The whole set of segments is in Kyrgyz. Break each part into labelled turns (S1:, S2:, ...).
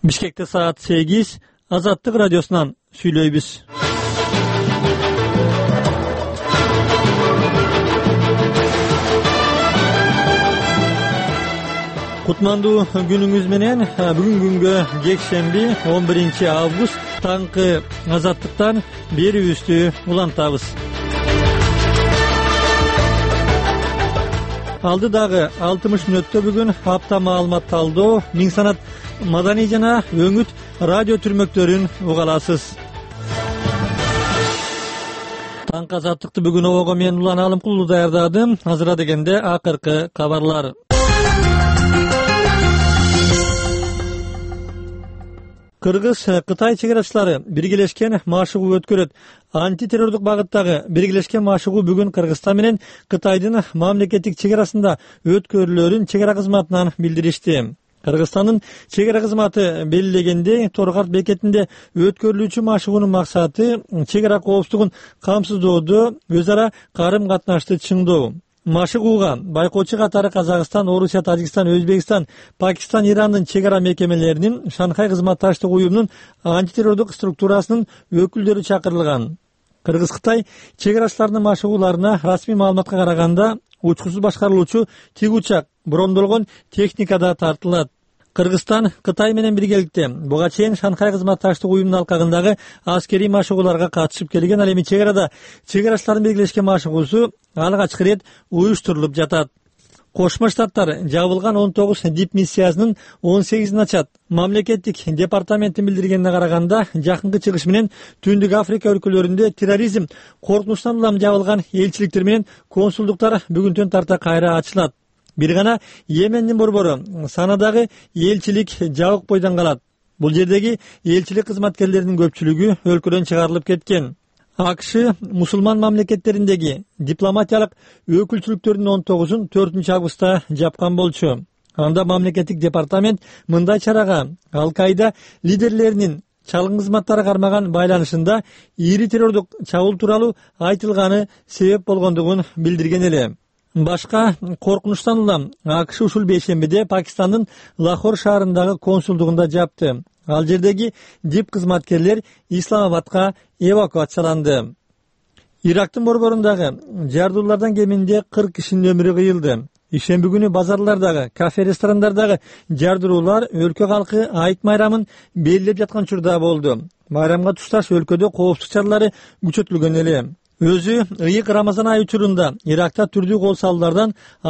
S1: Бишкекте саат 8, Азаттык радиосунан сүйлөйбүз. Кутмандуу күнүңүз менен. Бүгүн күнгө жекшемби 11 август таңкы Азаттыктан берүүбүздү улантабыз. Алдыдагы 60 мүнөттө бүгүн апта маалымат талдоо, миң санат маданий жана өңүт радио түрмөктөрүн уга аласыз. Таңкы Азаттыкты бүгүн ого мен Улан Алымкулуу даярдадым. Азыра дегенде акыркы кабарлар. Кыргыз-Кытай чегерачылары биргелешкен машыгуу өткөрөт. Антитеррордук багыттагы биргелешкен машыгуу бүгүн Кыргызстан менен Кытайдын мамлекеттик чегерасында өткөрүлөрүн чегара кызматынан билдиришти. Кыргызстандын чегара кызматы белгилегенде, Торгарт бекетинде өткөрүлүүчү машыгуунун максаты чегара коопсуздугун камсыздоодо өз ара карым-катнашты чыңдоо. Машыгууга байкоочу катары Казакстан, Орусия, Тажикстан, Өзбекстан, Пакистан, Ирандын чегара мекемелеринин, Шанхай кызматташтык уюмунун антитеррордук структурасынын өкүлдөрү чакырылган. Кыргыз-Кытай чегарачыларынын машыгууларына расмий маалыматка караганда, учкусуз башкарылуучу тик учак, брондолгон техника да тартылат. Кыргызстан Кытай менен биргеликте буга чейин Шанхай кызматташтык уюмунун алкагындагы аскерий машыгууларга катышып келген. Ал эми чегарада чегарачылардын белгилешкен машыгуусу алгачкы ирет уюштурулуп жатат. Кошмо Штаттар жабылган 19 дип миссиясынын 18-ин ачат. Мамлекеттик департаменттин билдиргенине караганда, жакынкы чыгыш менен Түндүк Африка өлкөлөрүндө терроризм коркунучтан улам жабылган элчиликтер менен консулдуктар бүгүнтөн тарта кайра ачылат. Бир гана Йемендин борбору санадагы элчилик жабык бойдон калат. Бул жердеги элчилик кызматкерлеринин көпчүлүгү өлкөдөн чыгарылып кеткен. АКШ мусулман мамлекеттериндеги дипломатиялык өкүлчүлүктөрүнүн 19-ун 4 августта жапкан болчу. Анда мамлекеттик департамент мындай чарага Ал-Каида лидерлеринин чалгын кызматтары кармаган байланышында ири террордук чабуул тууралуу айтылганы себеп болгондугун билдирген эле. Башка коркунучтан улам АКШ ушул бейшембиде Пакистандын Лахор шаарындагы консулдугунда жапты. Ал жердеги дип кызматкерлер Исламабадка эвакуацияланды. Ирактын борборундагы жардуулардан кеминде 40 кишинин өмүрү кыйылды. Ишемби күнү базарлардагы, кафе-ресторандардагы жардыруулар өлкө калкы айт майрамын белгилеп жаткан учурда болду. Майрамга тушташ өлкөдө коопсуздук чаралары күчөтүлгөн эле. Өзү ыйык Рамазан айы учурунда Иракта түрдүү кол салуулардан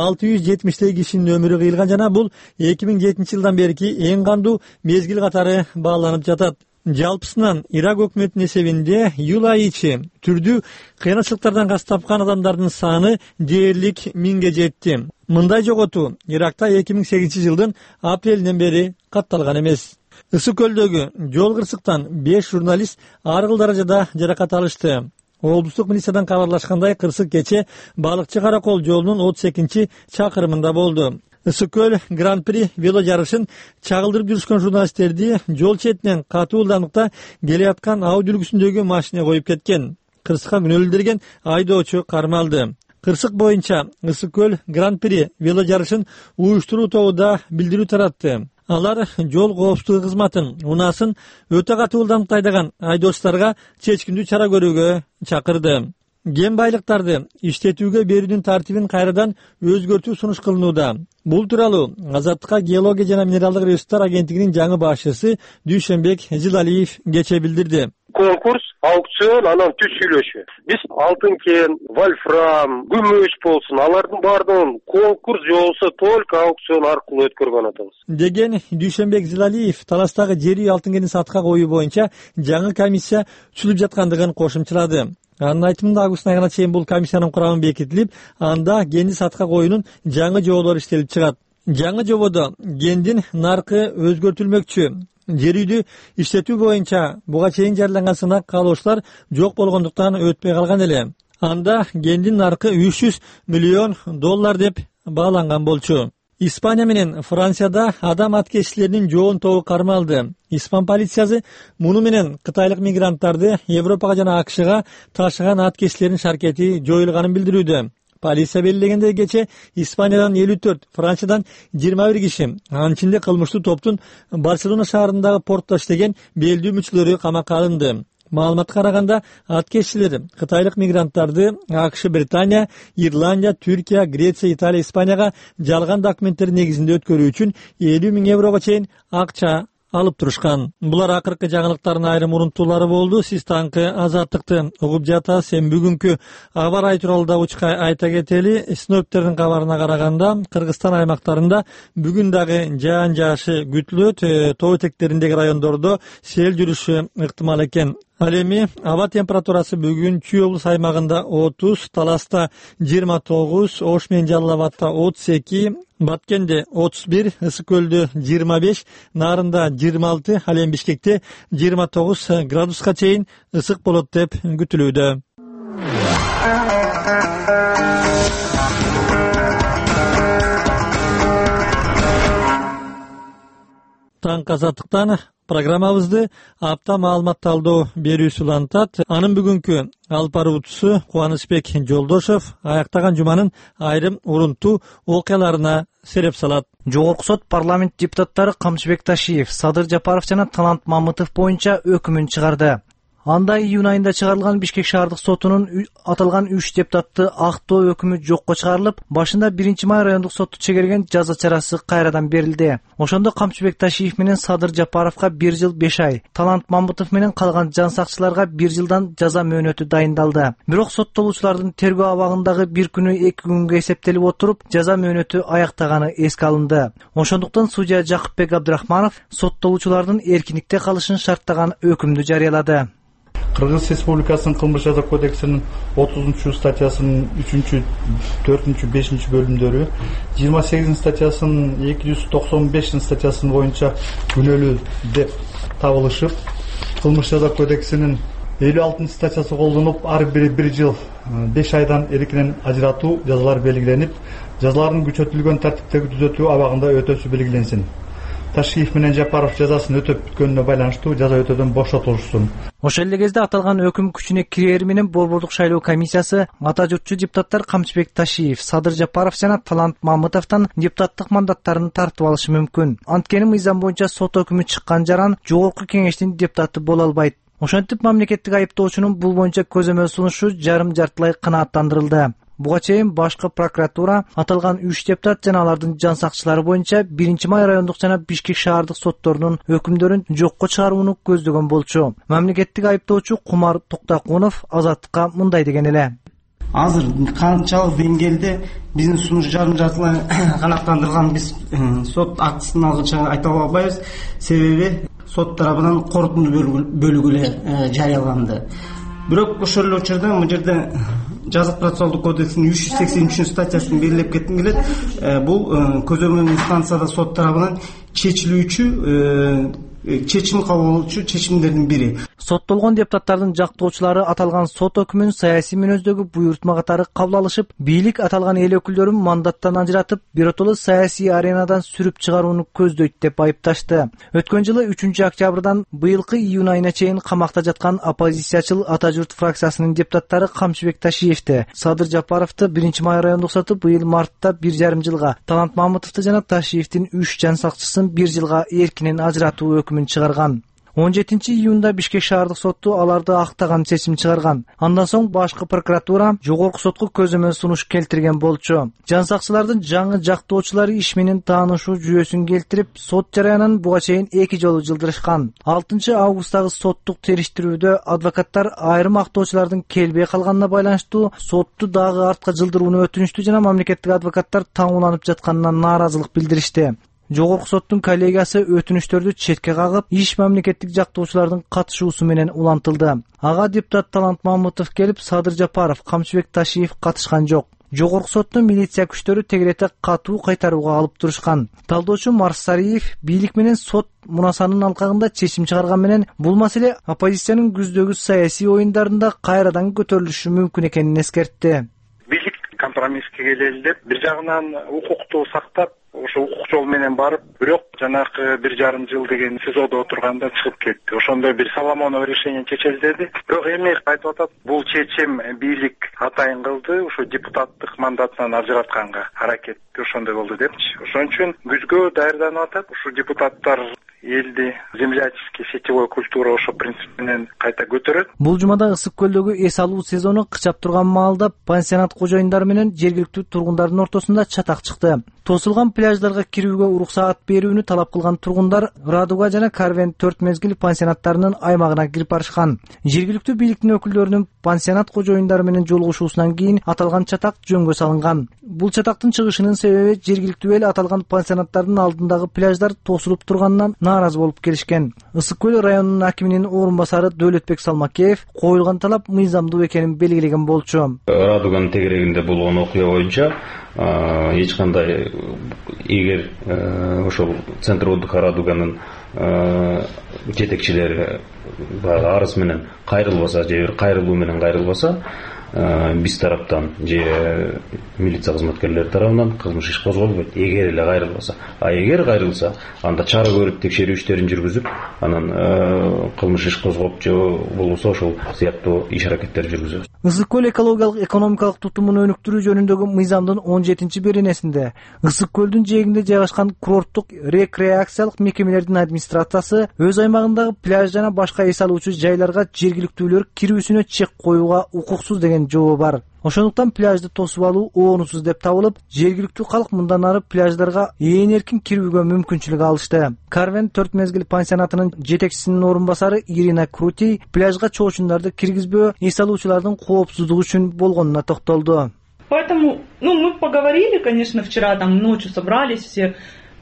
S1: 670 кишинин өмүрү кыйылган жана бул 2007 жылдан берки эң кандуу мезгил катары бааланып жатат. Жалпысынан Ирак өкмөтүнүн эсебинде июль айы ичи түрдүү кыйынчылыктардан каз тапкан адамдардын саны дээрлик 1000ге жетти. Мындай жоготуу Иракта 2008 жылдын апрелинен бери катталган эмес. Ысык көлдөгү жол кырсыктан 5 журналист ар кыл даражада жаракат алышты. Облустук милициядан кабарлашкандай, кырсык кече Балыкчы Каракол жолунун 32 чакырымында болду. Ысык көл Гран-при вело жарышын чагылдырып жүрүшкөн журналисттерди жол четинен катуу ылдамдыкта келе аткан Audi үлгүсүндөгү машина коюп кеткен. Кырсыкка күнөөлдөргөн айдоочу кармалды. Кырсык боюнча Ысык көл Гран-при вело жарышын уюштуруу тобу да билдирүү таратты. Алар жол коопсуздугу кызматын унаасын өтө катуу ылдамдыкта айдаган айдоочуларга чечкиндүү чара көрүүгө чакырды. Кен байлыктарды иштетүүгө берүүнүн тартибин кайрадан өзгөртүү сунуш кылынууда. Бул тууралуу Азаттыкка Геология жана минералдык ресурстар агенттигинин жаңы башчысы Дүйшөнбек Жылалиев кече билдирди.
S2: Конкурс, аукцион, анан түз сүйлөшүү. Биз алтын кен, вольфрам, күмүш болсун, алардын баардыгын конкурс же болсо только аукцион аркылуу өткөргөн атабыз.
S1: Деген Дүйшөнбек Жылалиев таластагы жер үй алтын кенин сатка коюу боюнча жаңы комиссия түзүлүп жаткандыгын кошумчалады. Анын айтымында август айына чейин бул комиссиянын курамы бекитилип, анда кенди сатка коюунун жаңы жоболору иштелип чыгат. Жаңы жободо кендин наркы өзгөртүлмөкчү. Жер үйдү иштетүү боюнча буга чейин жарыяланган сынак каалоочулар жок болгондуктан өтпөй калган эле. Анда кендин наркы $300 миллион деп бааланган болчу. Испания менен Францияда адам аткечилеринин жоон тобу кармалды. Испан полициясы муну менен кытайлык мигранттарды Европага жана АКШга ташыган аткечилердин шаркети жоюлганын билдирүүдө. Полиция белгилегендей кече Испаниядан 54, Франциядан 21 киши, анын ичинде кылмыштуу топтун Барселона шаарындагы портто иштеген белдүү мүчөлөрү камакка алынды. Маалыматка караганда аткезчилер кытайлык мигранттарды АКШ, Британия, Ирландия, Түркия, Греция, Италия, Испанияга жалган документтер негизинде өткөрүү үчүн 50 000 еврого чейин акча алып турушкан. Булар акыркы жаңылыктардын айрым урунтуулары болду. Сиз таңкы Азаттыкты угуп жатасыз. Сен бүгүнкү аба ырайы тууралуу да учка айта кетели. Синоптиктердин кабарына караганда Кыргызстан аймактарында бүгүн дагы жаан жаашы күтүлөт. Тоо этектериндеги райондордо сел жүрүшү ыктымал экен. Ал эми аба температурасы бүгүн Чүй облус аймагында 30, Таласта 29, Ош менен Жалал Абадта 32, Баткенде 31, Ысык көлдө 25, Нарында 26, ал эми Бишкекте 29 градуска чейин ысык болот деп күтүлүүдө. Таңкы Азаттыктан программабызды апта маалымат талдоо берүүсү улантат. Анын бүгүнкү алып баруучусу Кубанычбек Жолдошов аяктаган жуманын айрым урунтуу окуяларына сереп салат.
S3: Жогорку сот парламент депутаттары Камчыбек Ташиев, Садыр Жапаров жана Талант Мамытов боюнча өкүмүн чыгарды. Анда июнь айында чыгарылган Бишкек шаардык сотунун аталган 3 депутатты актоо өкүмү жокко чыгарылып, башында 1-май райондук сотту чегерген жаза чарасы кайрадан берилди. Ошондо Камчыбек Ташиев менен Садыр Жапаровго 1 жыл 5 ай, Талант Мамытов менен калган жан сакчыларга 1 жылдан жаза мөөнөтү дайындалды. Бирок соттолуучулардын тергөө абагындагы 1 күнү 2 күнгө эсептелип отуруп, жаза мөөнөтү аяктаганы эске алынды. Ошондуктан судья Жакыпбек Абдрахманов соттолуучулардын эркиндикте калышын шарттаган өкүмдү жарыялады.
S4: Кыргыз Республикасынын кылмыш жаза кодексинин 30-статьясынын 3-4, 5 бөлүмдөрү, 28-статьясынын 295-статьясы боюнча күнөөлүү деп табылышып, кылмыш жаза кодексинин 56-статьясы колдонулуп, ар бири 1 жыл 5 айдан эркинен ажыратуу жазалар белгиленип, жазалардын күчөтүлгөн тартиптеги түзөтүү абагында өтөсү белгиленсин. Ташиев менен Жапаров жазасын өтөп бүткөнүнө байланыштуу жаза өтөөдөн бошотулушсун.
S3: Ошол эле кезде аталган өкүм күчүнө кирери менен Борбордук шайлоо комиссиясы ата журтчу депутаттар Камчыбек Ташиев, Садыр Жапаров жана Талант Мамытовдон депутаттык мандаттарын тартып алышы мүмкүн. Анткени мыйзам боюнча сот өкүмү чыккан жаран жогорку кеңештин депутаты боло албайт. Ошентип мамлекеттик айыптоочунун бул боюнча көзөмөл сунушу жарым-жартылай канааттандырылды. Буга чейин башкы прокуратура аталган 3 депутат жана алардын жан сакчылары боюнча 1-май райондук жана Бишкек шаардык сотторунун өкүмдөрүн жокко чыгарууну көздөгөн болчу. Мамлекеттик айыптоочу Кумар Токтакунов Азаттыкка мындай деген эле.
S5: Азыр канчалык деңгээлде биздин сунуш жарым-жартылай канааттандырылган биз сот актысын алгыча айта албайбыз. Себеби сот тарабынан корутундуу бөлүгү эле жарыяланды. Бирок ошол эле учурда бул жерде жазык процессуалдык кодекстин 383-статьясын белгилеп кетким келет. Бул көзөмөл инстанцияда сот тарабынан чечилүүчү чечим кабыл алуучу чечимдердин бири.
S3: Соттолгон депутаттардын жактоочулары аталган сот өкүмүн саясий мүнөздөгү буйрутма катары кабыл алышып, бийлик аталган эл өкүлдөрүн мандаттан ажыратып, биротоло саясий аренадан сүрүп чыгарууну көздөйт деп айыпташты. Өткөн жылы 3-октябрдан быйылкы июнь айына чейин камакта жаткан оппозициячыл Ата журт фракциясынын депутаттары Камчыбек Ташиевти, Садыр Жапаровду 1-май райондук соту быйыл мартта 1,5 жылга, Талант Мамытовду жана Ташиевдин 3 жан сакчысын 1 жылга эркинен ажыратуу өкүмүн чыгарган. 17 июнда Бишкек шаардык соту аларды актаган чечим чыгарган. Андан соң башкы прокуратура жогорку сотко көзөмөл сунуш келтирген болчу. Жан сакчылардын жаңы жактоочулары иш менен таанышуу жүйөсүн келтирип, сот жарыянын буга чейин 2 жолу жылдырышкан. 6 августтагы соттук териштирүүдө адвокаттар айрым актоочулардын келбей калганына байланыштуу сотту дагы артка жылдырууну өтүнүштү жана мамлекеттик адвокаттар таң уланып жатканына нааразылык билдиришти. Жогорку соттун коллегиясы өтүнүштөрдү четке кагып, иш мамлекеттик жактоочулардын катышуусу менен улантылды. Ага депутат Талант Мамытов келип, Садыр Жапаров, Камчыбек Ташиев катышкан жок. Жогорку соттун милиция күчтөрү тегерете катуу кайтарууга алып турушкан. Талдоочу Марсариев бийлик менен сот мунасанын алкагында чечим чыгарган менен бул маселе оппозициянын күздөгү саясий оюндарында кайрадан көтөрүлүшү мүмкүн экенин эскертти.
S6: Бийлик компромисске келели деп, бир жагынан укукту сактап, ошо укук жол менен барып, бирок жанакы 1,5 жыл деген СИЗОдо отурганда чыгып кетти. Ошондо бир Соломонов решение чечели деди. Бирок эми айтып атат, бул чечим бийлик атайын кылды, ошо депутаттык мандатынан ажыратканга аракет ошондой болду депчи. Ошон үчүн күзгө даярданып атат. Ушу депутаттар элди земляческий сетевой культура ошо принцип менен кайта көтөрөт.
S3: Бул жумада Ысык көлдөгү эс алуу сезону кычап турган маалда пансионат кожоюндары менен жергиликтүү тургундардын ортосунда чатак чыкты. Тосулган пляждарга кирүүгө уруксаат берүүнү талап кылган тургундар Радуга жана Карвен 4 мезгил пансионаттарынын аймагына кирип барышкан. Жергиликтүү бийликтин өкүлдөрүнүн пансионат кожоюндары менен жолугушуусунан кийин аталган чатак жөнгө салынган. Бул чатактын чыгышынын себеби жергиликтүү эл аталган пансионаттардын алдындагы пляждар тосулуп турганынан нааразы болуп келишкен. Ысык көл районунун акиминин орун басары Дөөлөтбек Салмакеев коюлган талап мыйзамдуу экенин белгилеген болчу.
S7: Радуганын тегерегинде болгон окуя боюнча эч кандай эгер ошол центр отдыха Радуганын жетекчилери баягы арыз менен кайрылбаса же бир кайрылуу менен кайрылбаса, биз тараптан же милиция кызматкерлери тарабынан кылмыш иш козголбойт, эгер эле кайрылбаса. А эгер кайрылса, анда чара көрүп текшерүү иштерин жүргүзүп, анан кылмыш иш козгоп же болбосо ошол сыяктуу иш аракеттер жүргүзөбүз.
S3: Ысык көл экологиялык экономикалык тутумун өнүктүрүү жөнүндөгү мыйзамдын 17-беренесинде Ысык көлдүн жээгинде жайгашкан курорттук рекреациялык мекемелердин администрациясы өз аймагындагы пляж жана башка эс алуучу жайларга жергиликтүүлөр кирүүсүнө чек коюуга укуксуз деген жообу бар. Ошондуктан пляжды тосуп алуу оонусуз деп табылып, жергиликтүү калк мындан ары пляждарга ээн эркин кирүүгө мүмкүнчүлүк алышты. Карвен 4 мезгил пансионатынын жетекчисинин орун басары Ирина Крути пляжга чоочундарды киргизбөө эс алуучулардын коопсуздугу үчүн болгонуна токтолду.
S8: Поэтому, мы поговорили, конечно, вчера там ночью собрались все.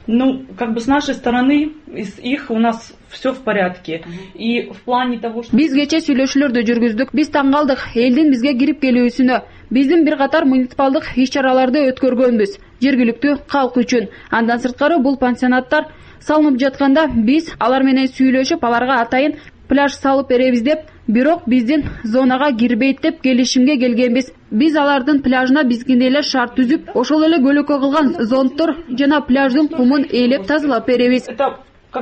S8: С нашей стороны, из их у нас все в порядке. И в плане того, что...
S9: Биз кече сүйлөшүүлөрдү жүргүздүк. Биз таң калдык элдин бизге кирип келүүсүнө. Биздин бир катар муниципалдык иш-чараларды өткөргөнбүз жергиликтүү калк үчүн. Андан сырткары бул пансионаттар салынып жатканда биз алар менен сүйлөшүп, аларга атайын пляж салып беребиз деп, бирок биздин зонага кирбейт деп келишимге келгенбиз. Биз алардын пляжына бизгиндей эле шарт түзүп, ошол эле көлөкө кылган зонттор жана пляждын кумун ээлеп тазалап беребиз.
S8: Это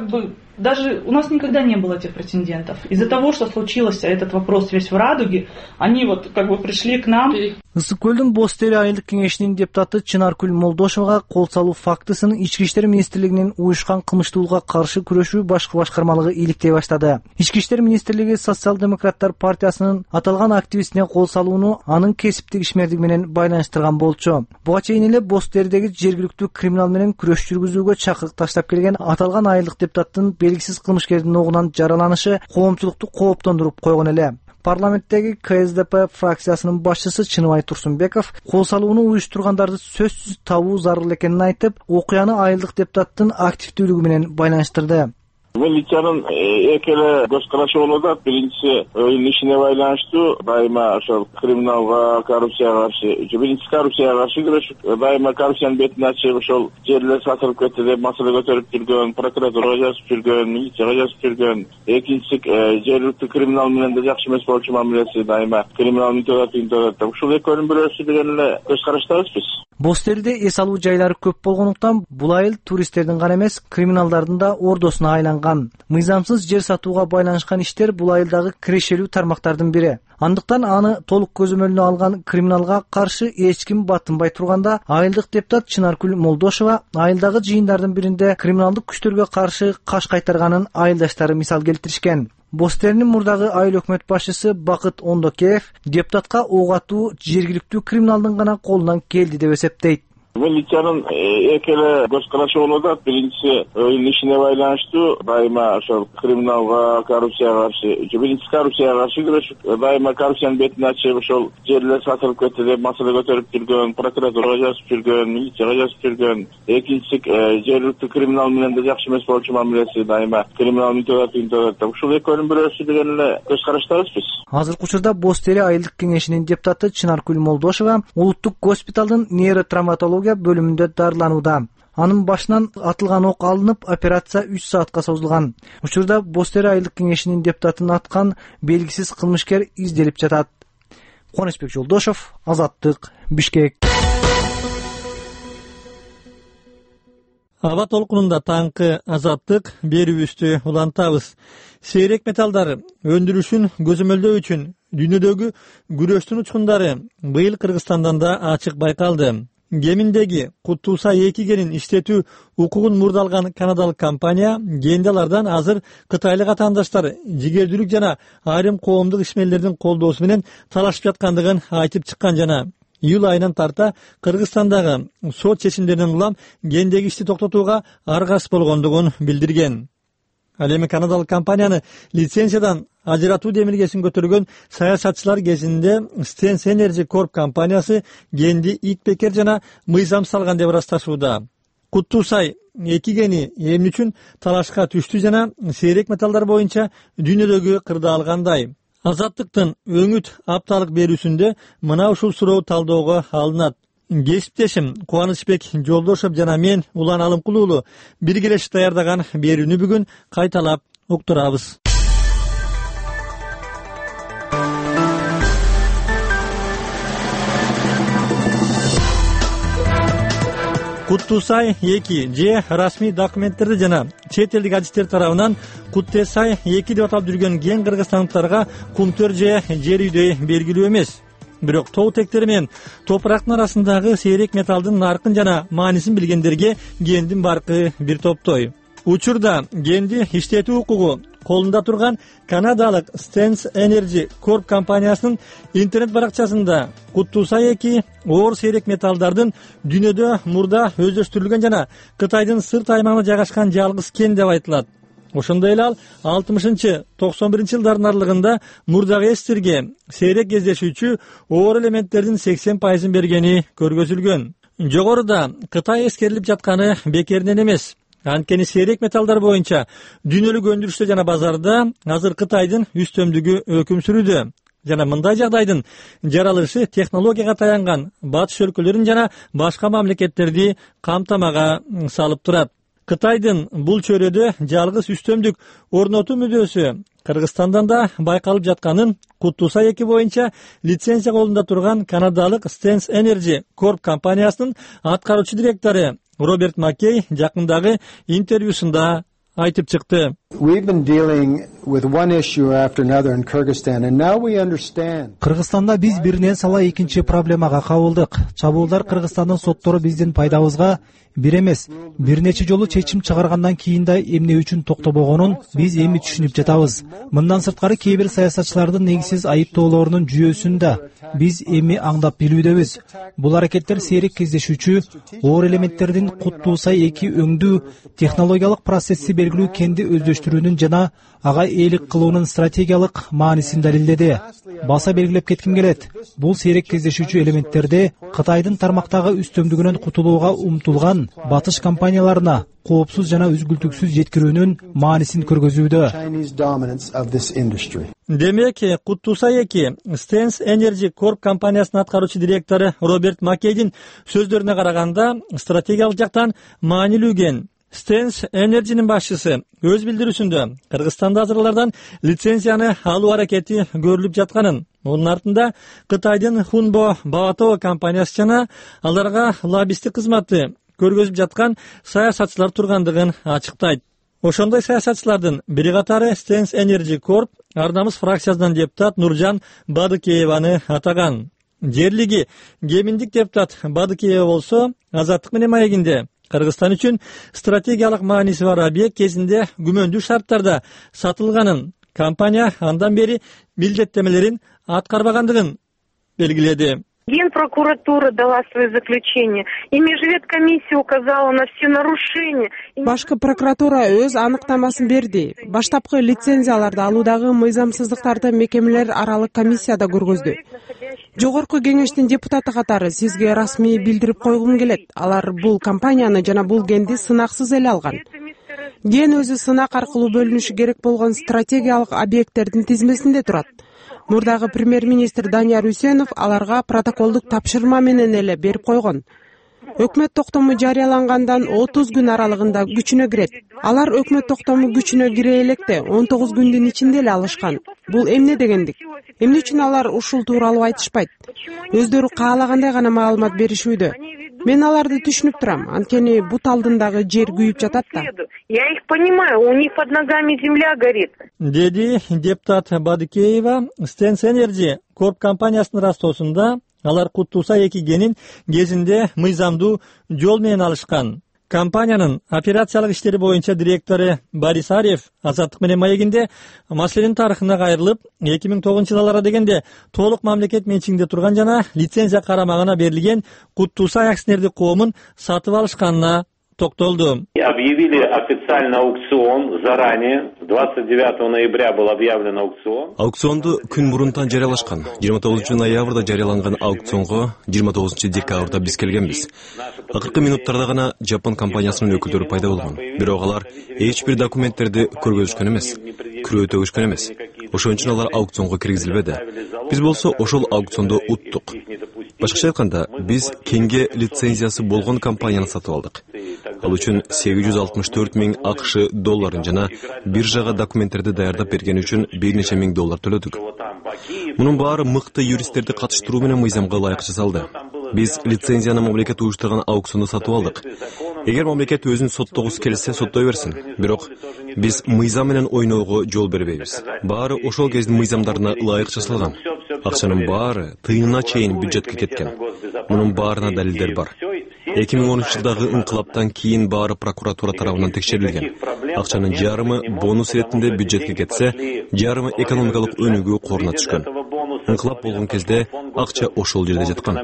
S8: даже у нас никогда не было этих претендентов. Из-за того, что случился этот вопрос весь в Радуге, они пришли к нам.
S3: Ысык көлдүн Боз Тери айылдык кеңешинин депутаты Чынаркүл Молдошовага кол салуу фактысын Ички иштер министрлигинин уюшкан кылмыштуулукка каршы күрөшүү башкы башкармалыгы иликтей баштады. Ички иштер министрлиги Социал-демократтар партиясынын аталган активистине кол салууну анын кесиптик ишмердиги менен байланыштырган болчу. Буга чейин эле Боз Теридеги жергиликтүү криминал менен күрөш жүргүзүүгө чакырык таштап келген аталган айылдык депутаттын белгисиз кылмышкердин огунан жараланышы коомчулукту кооптондуруп койгон эле. Парламенттеги КСДП фракциясынын башчысы Чыныбай Турсунбеков кол салууну уюштургандарды сөзсүз табуу зарыл экенин айтып, окуяны айылдык депутаттын активдүүлүгү менен байланыштырды.
S10: Милициянын эки эле көз карашы болуп атат. Биринчиси өйүн ишине байланыштуу дайыма ошол криминалга, коррупцияга каршы, биринчи коррупцияга каршы күрөшүп, дайыма коррупциянын бетин ачып, ошол жерлер сатылып кетти деп маселе көтөрүп жүргөн, прокуратурага жазып жүргөн, милицияга жазып жүргөн. Экинчиси жергиликтүү криминал менен да жакшы эмес болчу мамилеси, дайыма криминал мынтип ушул экөөнүн бирөөсү деген эле көз караштабыз биз.
S3: Боз Териде эс алуу жайлары көп болгондуктан бул айыл туристтердин гана эмес, криминалдардын да ордосуна айланган. Мыйзамсыз жер сатууга байланышкан иштер бул айылдагы кирешелүү тармактардын бири. Андыктан аны толук көзөмөлүнө алган криминалга каршы эч ким батынбай турганда, айылдык депутат Чынаркүл Молдошова айылдагы жыйындардын биринде криминалдык күчтөргө каршы каш кайтарганын айылдаштары мисал келтиришкен. Боз Теринин мурдагы айыл өкмөт башчысы Бакыт Ондокеев депутатка ок атуу жергиликтүү криминалдын гана колунан келди деп эсептейт.
S10: Милициянын эки эле көз карашы болуп атат. Биринчиси өйүн ишине байланыштуу дайыма ошол криминалга, коррупцияга каршы, биринчи коррупцияга каршы күрөшүп, дайыма коррупциянын бетин ачып, ошол жерлер сатылып кетти деп маселе көтөрүп жүргөн, прокуратурага жазып жүргөн, милицияга жазып жүргөн. Экинчиси жергиликтүү криминал менен да жакшы эмес болчу мамилеси, дайыма криминал мынтип ушул экөөнүн бирөөсү деген эле көз караштабыз биз.
S3: Азыркы учурда Боз Тери айылдык кеңешинин депутаты Чынаркүл Молдошова улуттук госпиталдын нейротравматология бөлүмүндө дарыланууда. Анын башынан атылган ок алынып, операция 3 саатка созулган. Учурда Боз Тери айылдык кеңешинин депутатын аткан белгисиз кылмышкер изделип жатат. Кубанычбек Жолдошов, Азаттык, Бишкек.
S1: Аба толкунунда таңкы азаттык берүүбүздү улантабыз. Сейрек металлдар өндүрүшүн көзөмөлдөө үчүн дүйнөдөгү күрөштүн учкундары быйыл Кыргызстандан да ачык байкалды. Геминдеги Куттуусай 2 генин иштетүү укугун мурдалган канадалык компания гендалардан азыр кытайлык атаандаштар жигердүүлүк жана айрым коомдук ишмерлердин колдоосу менен талашып жаткандыгын айтып чыккан жана июль айынан тарта Кыргызстандагы сот чечимдеринен улам гендеги ишти токтотууга аргасыз болгондугун билдирген. Ал эми канадалык компанияны лицензиядан ажыратуу демилгесин көтөргөн саясатчылар кезинде Stens Energy Corp компаниясы генди ит бекер жана мыйзам салган деп ырасташууда. Куттуусай 2 гени эмне үчүн талашка түштү жана сейрек металлдар боюнча дүйнөдөгү кырдаалгандай. Азаттыктын өңүт апталык берүүсүндө мына ушул суроо талdoого алынат. Кесиптешим Кубанычбек Жолдошов жана мен Улан Алымкул уулу биргелешип даярдаган берүүнү бүгүн кайталап уктурабыз. Куттуусай 2 же расмий документтерди жана чет элдик адистер тарабынан Куттесай 2 деп аталып жүргөн ген кыргызстандыктарга кумтөр же жер үйдөй белгилүү эмес. Бирок тоо тектери менен топурактын арасындагы сейрек металлдын наркын жана маанисин билгендерге гендин баркы бир топтой. Учурда генди иштетүү укугу колунда турган канадалык Stens Energy Corp компаниясынын интернет баракчасында Куттуусай 2 оор сейрек металлдардын дүйнөдө мурда өздөштүрүлгөн жана Кытайдын сырт аймагында жайгашкан жалгыз кен деп айтылат. Ошондой эле ал 60-91 жылдардын аралыгында мурдагы эстерге сейрек кездешүүчү оор элементтердин 80% бергени көргөзүлгөн. Жогоруда Кытай эскерилип жатканы бекеринен эмес. Анткени сейрек металлдар боюнча дүйнөлүк өндүрүштө жана базарда азыр Кытайдын үстөмдүгү өкүм сүрүүдө. Жана мындай жагдайдын жаралышы технологияга таянган батыш өлкөлөрүн жана башка мамлекеттерди камтамага салып турат. Кытайдын бул чөйрөдө жалгыз үстөмдүк орнотуу мүдөөсү Кыргызстандан да байкалып жатканын Куттуусай 2 боюнча лицензия колунда турган канадалык Stens Energy Corp компаниясынын аткаруучу директору Роберт Маккей жакындагы интервьюсунда айтып чыкты.
S3: Кыргызстанда биз биринен сала экинчи проблемага кабылдык. Чабуулдар Кыргызстандын соттору биздин пайдабызга бир эмес, бир нече жолу чечим чыгаргандан кийин да эмне үчүн токтобогонун биз эми түшүнүп жатабыз. Мындан сырткары кээ бир саясатчылардын негизсиз айыптоолорунун жүйөсүн да биз эми аңдап билүүдөбүз. Бул аракеттер сейрек кездешүүчү оор элементтердин Куттуусай 2 өңдүү технологиялык процесси белгилүү кенди өздөштүрүүнүн жана ага ээлик кылуунун стратегиялык маанисин далилдеди. Баса белгилеп кетким келет. Бул сейрек кездешүүчү элементтерде Кытайдын тармактагы үстөмдүгүнөн кутулууга умтулган батыш компанияларына коопсуз жана үзгүлтүксүз жеткирүүнүн маанисин көргөзүүдө.
S1: Демек, Куттуусай 2 Stens Energy Corp компаниясынын аткаруучу директору Роберт Маккейдин сөздөрүнө караганда стратегиялык жактан маанилүү кен. Stens Energy'nin башчысы өз билдирүүсүндө Кыргызстанда азырлардан лицензияны алуу аракети көрүлүп жатканын, мунун артында Кытайдын Хунбо Бавато компаниясы жана аларга лоббисттик кызматы көргөзүп жаткан саясатчылар тургандыгын ачыктайт. Ошондой саясатчылардын бири катары Stens Energy Corp Ардамыз фракциясынан депутат Нуржан Бадыкееваны атаган. Жерлиги геминдик депутат Бадыкеева болсо Азаттык менен маегинде Кыргызстан үчүн стратегиялык мааниси бар объект кезинде күмөндүү шарттарда сатылганын, компания андан бери милдеттемелерин аткарбагандыгын белгиледи.
S11: Генпрокуратура дала свое заключение, и Межведкомиссия указала на все нарушения.
S12: Башкы прокуратура өз аныктамасын берди. Баштапкы лицензияларды алуудагы мыйзамсыздыктарды мекемелер аралык комиссияда көргөздү. Жогорку кеңештин депутаты катары сизге расмий билдирип койгум келет. Алар бул компанияны жана бул генди сынаксыз эле алган. Ген өзү сынак аркылуу бөлүнүшү керек болгон стратегиялык объекттердин тизмесинде турат. Мурдагы премьер-министр Данияр Үсенов аларга протоколдук тапшырма менен эле берип койгон. Өкмөт токтому жарыялангандан 30 күн аралыгында күчүнө кирет. Алар өкмөт токтому күчүнө кире электе 19 күндүн ичинде эле алышкан. Бул эмне дегендик? Эмне үчүн алар ушул тууралуу айтышпайт? Өздөрү каалагандай гана маалымат беришүүдө. Мен аларды түшүнүп турам, анткени бут алдындагы жер күйүп жатат да.
S11: Я их понимаю, у них под ногами земля горит.
S1: Деди депутат Бадыкеева Stens Energy Corp компаниясынын растоосунда алар Куттуусай 2 кенин кезинде мыйзамдуу жол менен алышкан. Компаниянын операциялык иштери боюнча директору Борис Арьев Азаттык менен маегинде маселенин тарыхына кайрылып, 2009-жылы аларга дегенде толук мамлекет менчигинде турган жана лицензия карамагына берилген Куттуусай акционердик коомун сатып алышканына токтолду.
S13: Объявили официально аукцион заранее. 29 ноября был объявлен аукцион.
S14: Аукционду күн мурунтан жарыялашкан. 29 ноябрда жарыяланган аукционго 29 декабрда биз келгенбиз. Акыркы минуттарда гана Жапон компаниясынын өкүлдөрү пайда болгон. Бирок алар эч бир документтерди көргөзүшкөн эмес, күрөө төгүшкөн эмес. Ошон үчүн алар аукционго киргизилбеди. Биз болсо ошол аукционду уттук. Башкача айтканда, биз кеңге лицензиясы болгон компанияны сатып алдык. Ал үчүн 864 000 АКШ долларын жана биржага документтерди даярдап берген үчүн бир нече миң доллар төлөдүк. Мунун баары мыкты юристтерди катыштыруу менен мыйзамга ылайык жасалды. Биз лицензияны мамлекет уюштурган аукционду сатып алдык. Эгер мамлекет өзүн соттогусу келсе, соттой берсин. Бирок биз мыйзам менен ойноого жол бербейбиз. Баары ошол кездин мыйзамдарына ылайык жасалган. Акчанын баары тыйынына чейин бюджетке кеткен. Мунун баарына далилдер бар. 2010-жылдагы инкылаптан кийин баары прокуратура тарабынан текшерилген. Акчанын жарымы бонус иретинде бюджетке кетсе, жарымы экономикалык өнүгүү коруна түшкөн. Инкылап болгон кезде акча ошол жерде жаткан.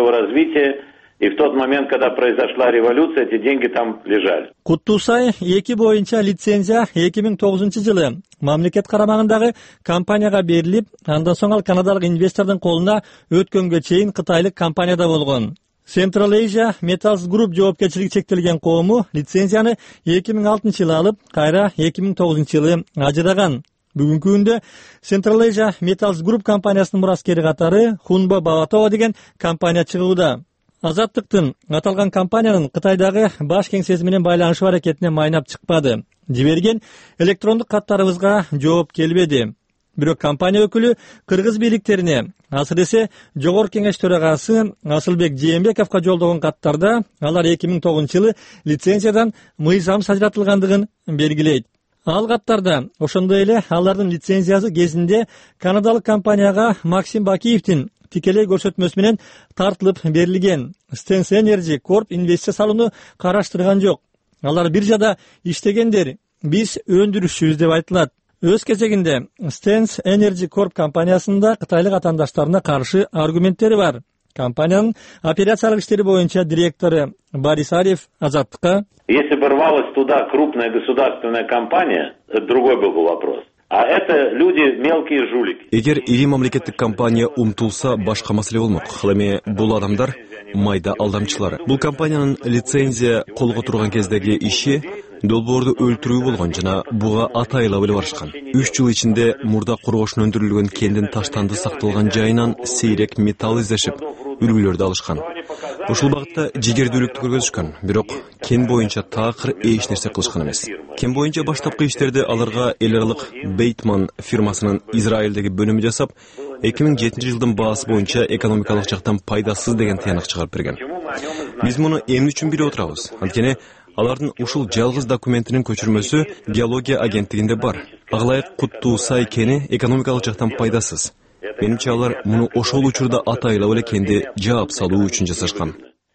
S13: И в тот момент, когда произошла революция, эти деньги там лежали.
S1: Куттуусай 2 боюнча лицензия 2009-жылы мамлекет карамагындагы компанияга берилип, андан соң ал канадалык инвестордун колуна өткөнгө чейин кытайлык компанияда болгон. Central Asia Metals Group жоопкерчилиги чектелген коому лицензияны 2006-жылы алып, кайра 2009-жылы ажыраган. Бүгүнкү күндө Central Asia Metals Group компаниясынын мураскери катары Хунбо Баватова деген компания чыгууда. Азаттыктын аталган компаниянын Кытайдагы баш кеңсеси менен байланышуу аракетине майнап чыкпады. Жиберген электрондук каттарыбызга жооп келбеди. Бирок компания өкүлү кыргыз бийликтерине, асыресе Жогорку Кеңеш төрагасы Асылбек Жээнбековго жолдогон каттарда алар 2009-жылы лицензиядан мыйзамсыз ажыратылгандыгын белгилейт. Ал каттарда ошондой эле алардын лицензиясы кезинде канадалык компанияга Максим Бакиевдин тикелей көрсөтмөсү менен тартылып берилген. Stens Energy Corp инвестиция салууну караштырган жок. Алар биржада иштегендер, биз өндүрүшчүбүз деп айтылат. Өз кезегинде Stens Energy Corp компаниясында кытайлык атаандаштарына каршы аргументтери бар. Компаниянын операциялык иштери боюнча директору Борис Арьев Азаттыкка:
S13: Если бы рвалась туда крупная государственная компания, это другой был бы вопрос. А это люди мелкие жулики.
S14: Эгер ири мамлекеттик компания умтулса, башка маселе болмок. Ал эми бул адамдар майда алдамчылары. Бул компаниянын лицензия колго турган кездеги иши долбоорду өлтүрүү болгон жана буга атайла билип барышкан. 3 жыл ичинде мурда кургошун өндүрүлгөн кендин таштанды сакталган жайынан сейрек металл издешип, үлгүлөрдү алышкан. Ушул багытта жигердүүлүктү көргөзүшкөн, бирок кен боюнча такыр эч нерсе кылышкан эмес. Кен боюнча баштапкы иштерди аларга эл аралык Бейтман фирмасынын Израилдеги бөлүмү жасап, 2007-жылдын баасы боюнча экономикалык жактан пайдасыз деген тыянак чыгарып берген. Биз муну эмне үчүн билип отурабыз? Анткени алардын ушул жалгыз документинин көчүрмөсү геология агенттигинде бар. Аглайык Куттуусай кени экономикалык жактан пайдасыз. Менимче алар муну ошол учурда атайлап эле кенди жаап салуу үчүн жасашкан.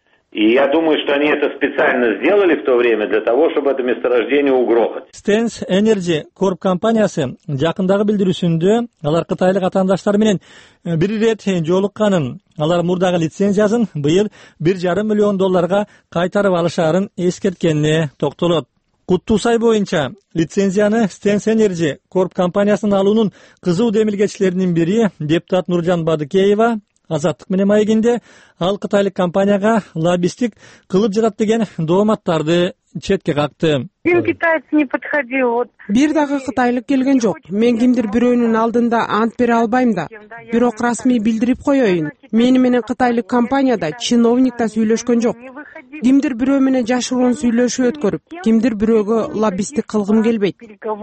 S13: И я думаю, что они это специально сделали в то время для того, чтобы это месторождение угрохать.
S1: Stens Energy Corp компаниясы жакындагы билдирүүсүндө алар кытайлык атаандаштар менен бир ирет жолукканын, алар мурдагы лицензиясын быйыл $1,5 миллион кайтарып алышаарын эскерткенине токтолот. Куттуусай боюнча лицензияны Stens Energy Corp компаниясынын алуунун кызуу демилгечилеринин бири депутат Нуржан Бадыкеева Азаттык менен маегинде ал кытайлык компанияга лоббисттик кылып жатат деген дооматтарды четке какты.
S11: Один китаец не подходил.
S12: Бир дагы кытайлык келген жок. Мен кимдир бирөөнүн алдында ант бере албайм да. Бирок расмий билдирип коеюн. Мени менен кытайлык компанияда чиновник да сүйлөшкөн жок. Кимдир бирөө менен жашыруун сүйлөшүү өткөрүп, кимдир бирөөгө лоббисттик кылгым келбейт.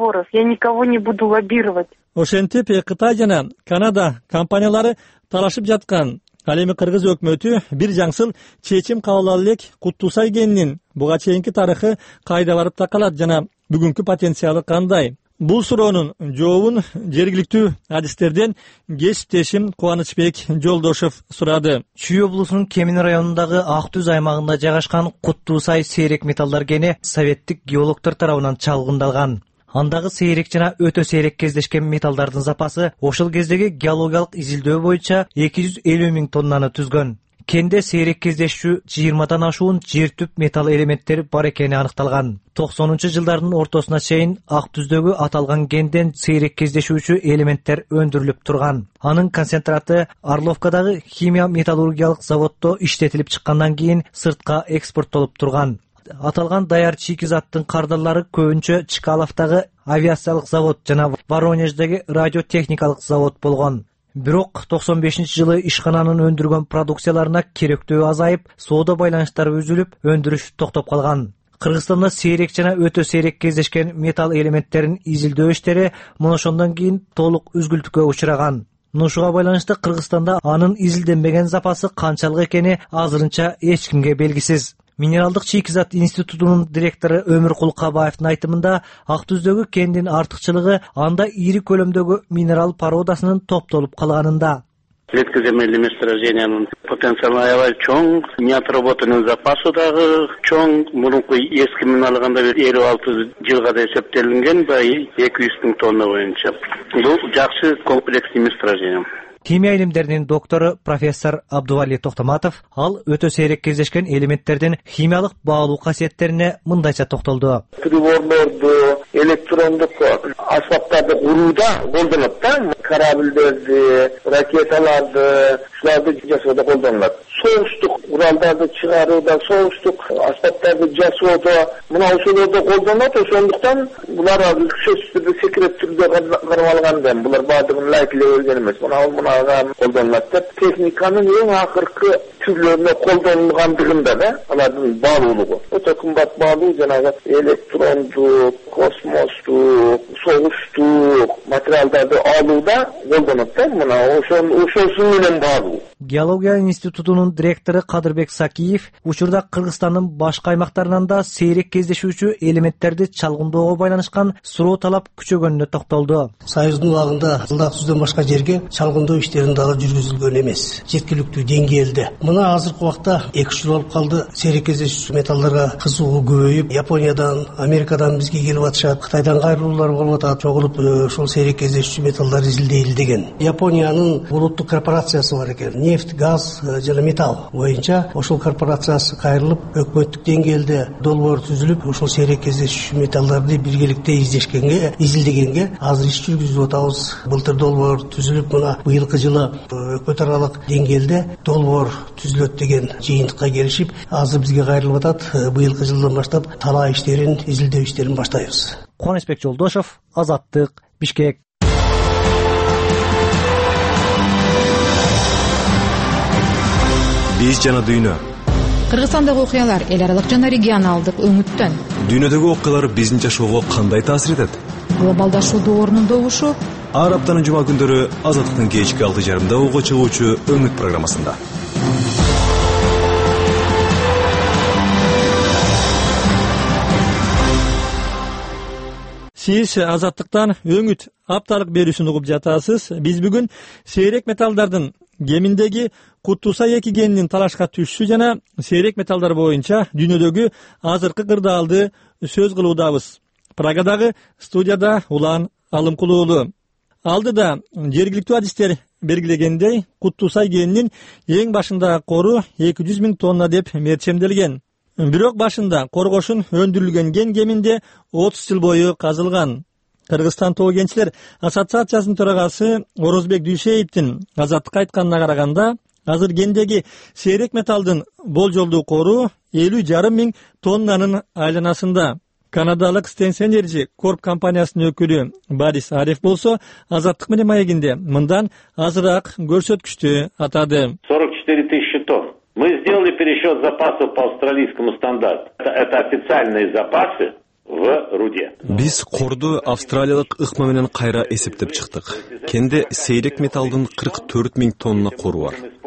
S11: Я никого не буду лоббировать.
S1: Ошентип Кытай жана Канада компаниялары талашып жаткан. Ал эми кыргыз өкмөтү бир жаңсыл чечим кабыл ала элек Куттусай кенинин буга чейинки тарыхы кайда барып такалат жана бүгүнкү потенциалы кандай? Бул суроонун жообун жергиликтүү адистерден кесиптешим Кубанычбек Жолдошов сурады.
S3: Чүй облусунун Кемин районундагы Ак Түз аймагында жайгашкан Куттусай сейрек металлдар кени советтик геологдор тарабынан чалгындалган. Андагы сейрек жана өтө сейрек кездешкен металлдардын запасы ошол кездеги геологиялык изилдөө боюнча 250 000 тоннаны түзгөн. Кенде сейрек кездешүү 20дан ашуун жер түп металл элементтери бар экени аныкталган. 90-жылдардын ортосуна чейин Ак Түздөгү аталган кенден сейрек кездешүүчү элементтер өндүрүлүп турган. Анын концентраты Орловкадагы химия металлургиялык заводдо иштетилип чыккандан кийин сыртка экспорттолуп турган. Аталган даяр чикизаттын кардарлары көбүнчө Чкаловдагы авиациялык завод жана Воронеждеги радиотехникалык завод болгон. Бирок 95-жылы ишкананын өндүргөн продукцияларына керектөө азайып, соода байланыштары үзүлүп, өндүрүш токтоп калган. Кыргызстанда сейрек жана өтө сейрек кездешкен металл элементтерин изилдөө иштери мына ошондон кийин толук үзгүлтүккө учураган. Ушуга байланыштуу Кыргызстанда анын изилденбеген запасы канчалык экени азырынча эч кимге белгисиз. Минералдык чийкизат институтунун директору Өмүркул Кабаевдин айтымында, Ак Түздөгү кендин артыкчылыгы анда ири көлөмдөгү минерал породасынын топтолуп калганында.
S10: Редкоземельный месторождениянын потенциалы аябай чоң, неотработанный запасы дагы чоң. Мурунку эски менен алганда 56 жылга да эсептелинген, бай 200 000 тонна боюнча. Бул жакшы комплексный месторождение.
S3: Химия илимдеринин доктору профессор Абдували Токтоматов ал өтө сейрек кездешкен элементтердин химиялык баалуу касиеттерине мындайча токтолду.
S10: Приборлорду, электрондук аспаптарды курууда колдонот да, корабльдерди, ракеталарды, шуларды жасоодо колдонулат. Соғыштық құралдарды чыгарууда, соғыштық аспаптарды жасоодо, мына ошолордо колдонот. Ошондуктан булар сөзсүз түрдө секрет түрдө каралган. Булар баардыгын лайкилеп өлгөн эмес. Мунага колдонулат деп техниканын эң акыркы түрлөрүнө колдонулгандыгында да алардын баалуулугу. Өтө кымбат баалуу, жанагы электрондук, космостук, согуштук материалдарды алууда колдонот да. Мына ошосу менен баалуу.
S3: Геология институтунун директору Кадырбек Сакиев учурда Кыргызстандын башка аймактарынан да сейрек кездешүүчү элементтерди чалгындоого байланышкан суроо талап күчөгөнүнө токтолду.
S15: Союздун убагында Ак Түздөн башка жерге чалгындоо иштерин дагы жүргүзүлгөн эмес, жеткиликтүү деңгээлде. Мына азыркы убакта 2 жыл болуп калды. Сейрек кездешүүчү металлдарга кызыгуу көбөйүп, Япониядан, Америкадан бизге келип атышат, Кытайдан кайрылуулар болуп атат, чогулуп ошол сейрек кездешүүчү металлдар изилдейли деген. Япониянын улуттук корпорациясы бар экен. Нефть, газ жана металл боюнча ошол корпорациясы кайрылып, өкмөттүк деңгээлде долбоор түзүлүп, ошол сейрек кездешүүчү металлдарды биргеликте изилдегенге азыр иш жүргүзүп атабыз. Былтыр долбоор түзүлүп, мына быйылкы жылы өкмөт аралык деңгээлде долбоор түзүлөт деген жыйынтыкка келишип, азыр бизге кайрылып атат. Быйылкы жылдан баштап талаа иштерин, изилдөө иштерин баштайбыз.
S3: Кубанычбек Жолдошов, Азаттык, Бишкек.
S14: Биз жана дүйнө.
S16: Кыргызстандагы окуялар эл аралык жана регионалдык өңүттөн.
S14: Дүйнөдөгү окуялар биздин жашоого кандай таасир этет?
S16: Глобалдашуу доорунун добушу.
S14: Ар аптанын жума күндөрү Азаттыктын кечки 6:30 угу чыгуучу Өңүт программасында.
S1: Сиз Азаттыктан Өңүт апталык берүүсүн угуп жатасыз. Биз бүгүн сейрек металлдардын кеминдеги Куттусай 2 кенинин талашка түшүшү жана сейрек металлдар боюнча дүйнөдөгү азыркы кырдаалды сөз кылуудабыз. Прагадагы студияда Улан Алымкул уулу. Алдыда жергиликтүү адистер белгилегендей, Куттусай кенинин эң башындагы кору 200 000 тонна деп мерчемделген. Бирок башында коргошун өндүрүлгөн кен кеминде 30 жыл бою казылган. Кыргызстан тоо кенчилер ассоциациясынын төрагасы Орозбек Дүйшеевдин Азаттыкка айтканына караганда, азыр кендеги сейрек металлдын болжолдуу кору 50,5 000 тоннанын айланасында. Канадалык Stens Energy Corp компаниясынын өкүлү Борис Ареф болсо Азаттык менен маегинде мындан азыраак көрсөткүчтү атады.
S13: 44 000 тонн. Мы сделали пересчет запасов по австралийскому стандарту. Это официальные запасы в руде.
S14: Биз корду австралиялык ыкма менен кайра эсептеп чыктык. Кенде сейрек металлдын 44 000 тонна кору бар.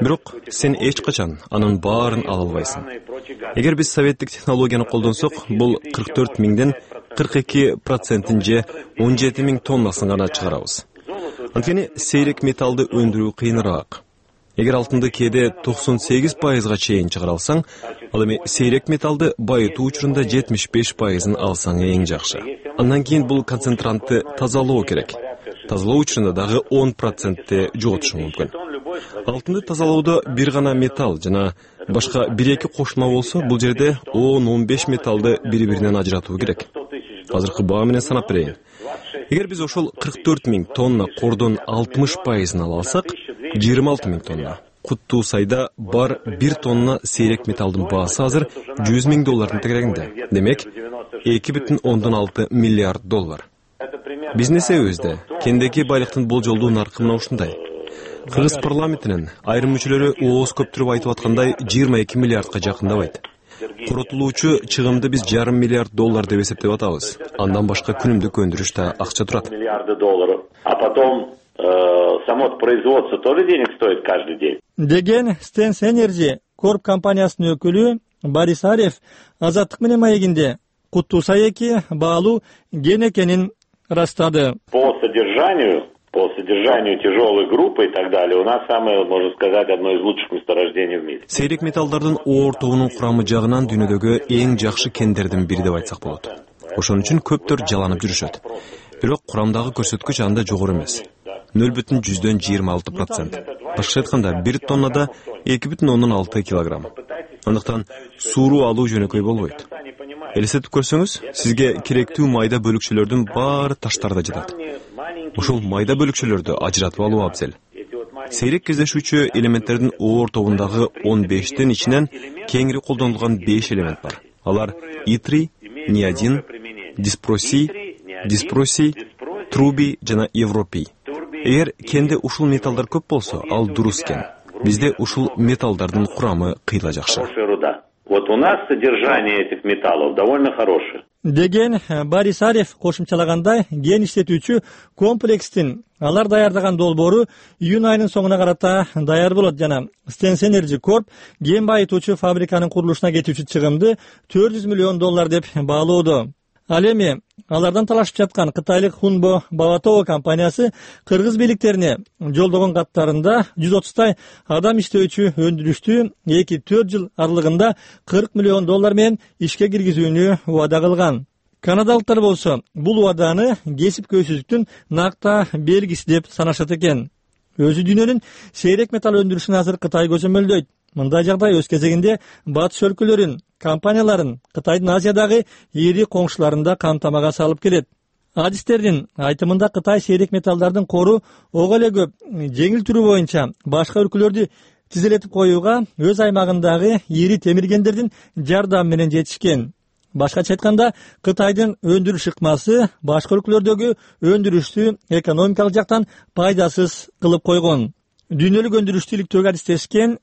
S14: Бирок сен эч качан анын баарын ала албайсың. Эгер биз советтик технологияны колдонсок, бул 44 миңден 42% же 17 миң тоннасын гана чыгарабыз. Анткени сейрек металлды өндүрүү кыйыныраак. Эгер алтынды кээде 98%га чейин чыгара алсаң, ал эми сейрек металлды байытуу учурунда 75%ын алсаң эң жакшы. Андан кийин бул концентрантты тазалоо керек. Тазалоо учурунда дагы 10% жоготушу мүмкүн. Алтынды тазалоодо бир гана металл жана башка 1-2 кошулма болсо, бул жерде 10-15 металлды бири-биринен ажыратуу керек. Азыркы баа менен санап берейин. Эгер биз ошол 44 миң тонна кордон 60%ын ала алсак, 26 миң тонна. Куттуу сайда бар 1 тонна сейрек металлдын баасы азыр 100 миң доллардын тегерегинде. Демек, 2,6 миллиард доллар. Биздин эсебибизде кендеки байлыктын болжолдуу наркы мына ушундай. Кыргыз парламентинин айрым мүчөлөрү ооз көптүрүп айтып аткандай 22 миллиардка жакындабайт. Коротулуучу чыгымды биз $0,5 миллиард доллар деп эсептеп атабыз. Андан башка күнүмдүк өндүрүштө акча турат.
S13: Миллиарды долларов. А потом само производство тоже денег стоит каждый день.
S1: Деген Stens Energy Corp компаниясынын өкүлү Борис Ареф Азаттык менен маегинде Куттуусай 2 баалуу ген экенин растады.
S13: По содержанию тяжелой группы и так далее, у нас самое, можно сказать, одно из лучших месторождений в мире.
S14: Сейрек металлдардын оор тобунун курамы жагынан дүйнөдөгү эң жакшы кендердин бири деп айтсак болот. Ошон үчүн көптөр жаланып жүрүшөт. Бирок курамдагы көрсөткүч анда жогору эмес. 0,26%. Башкача айтканда 1 тоннада 2,6 килограмм. Андыктан сууруу алуу жөнөкөй болбойт. Элестетип көрсөңүз, сизге керектүү майда бөлүкчөлөрдүн баары таштарда жатат. Ошол майда бөлүкчөлөрдү ажыратып алуу абзел. Сейрек кездешүүчү элементтердин оор тобундагы 15тин ичинен кеңири колдонулган 5 элемент бар. Алар итрий, неодин, диспросий, трубий жана европий. Эгер кенде ушул металлдар көп болсо, ал дурус кен. Бизде ушул металлдардын курамы кыйла жакшы.
S13: Вот у нас содержание этих металлов довольно хорошее.
S1: Деген Борис Ареф кошумчалагандай, ген иштетүүчү комплекстин алар даярдаган долбоору июнь айынын соңуна карата даяр болот жана Stens Energy Corp ген байытуучу фабриканын курулушуна кетүүчү чыгымды $400 миллион деп баалоодо. Ал эми алардан талашып жаткан кытайлык Хунбо Баватово компаниясы кыргыз бийликтерине жолдогон каттарында 130 адам иштөөчү өндүрүштү 2-4 жыл аралыгында $40 миллион менен ишке киргизүүнү убада кылган. Канадалыктар болсо бул убаданы кесип көйсүздүктүн накта белгиси деп санашат экен. Өзү дүйнөнүн сейрек металл өндүрүшүн азыр Кытай көзөмөлдөйт. Мындай жагдай өз кезегинде батыш өлкөлөрүн, компанияларын Кытайдын Азиядагы ири коңшуларында камтамага салып келет. Адистердин айтымында Кытай сейрек металлдардын кору ого эле көп жеңил түрү боюнча башка өлкөлөрдү тизелетип коюуга өз аймагындагы ири темиргендердин жардамы менен жетишкен. Башкача айтканда, Кытайдын өндүрүш ыкмасы башка өлкөлөрдөгү өндүрүштү экономикалык жактан пайдасыз кылып койгон. Дүйнөлүк өндүрүштү иликтөөгө адистешкен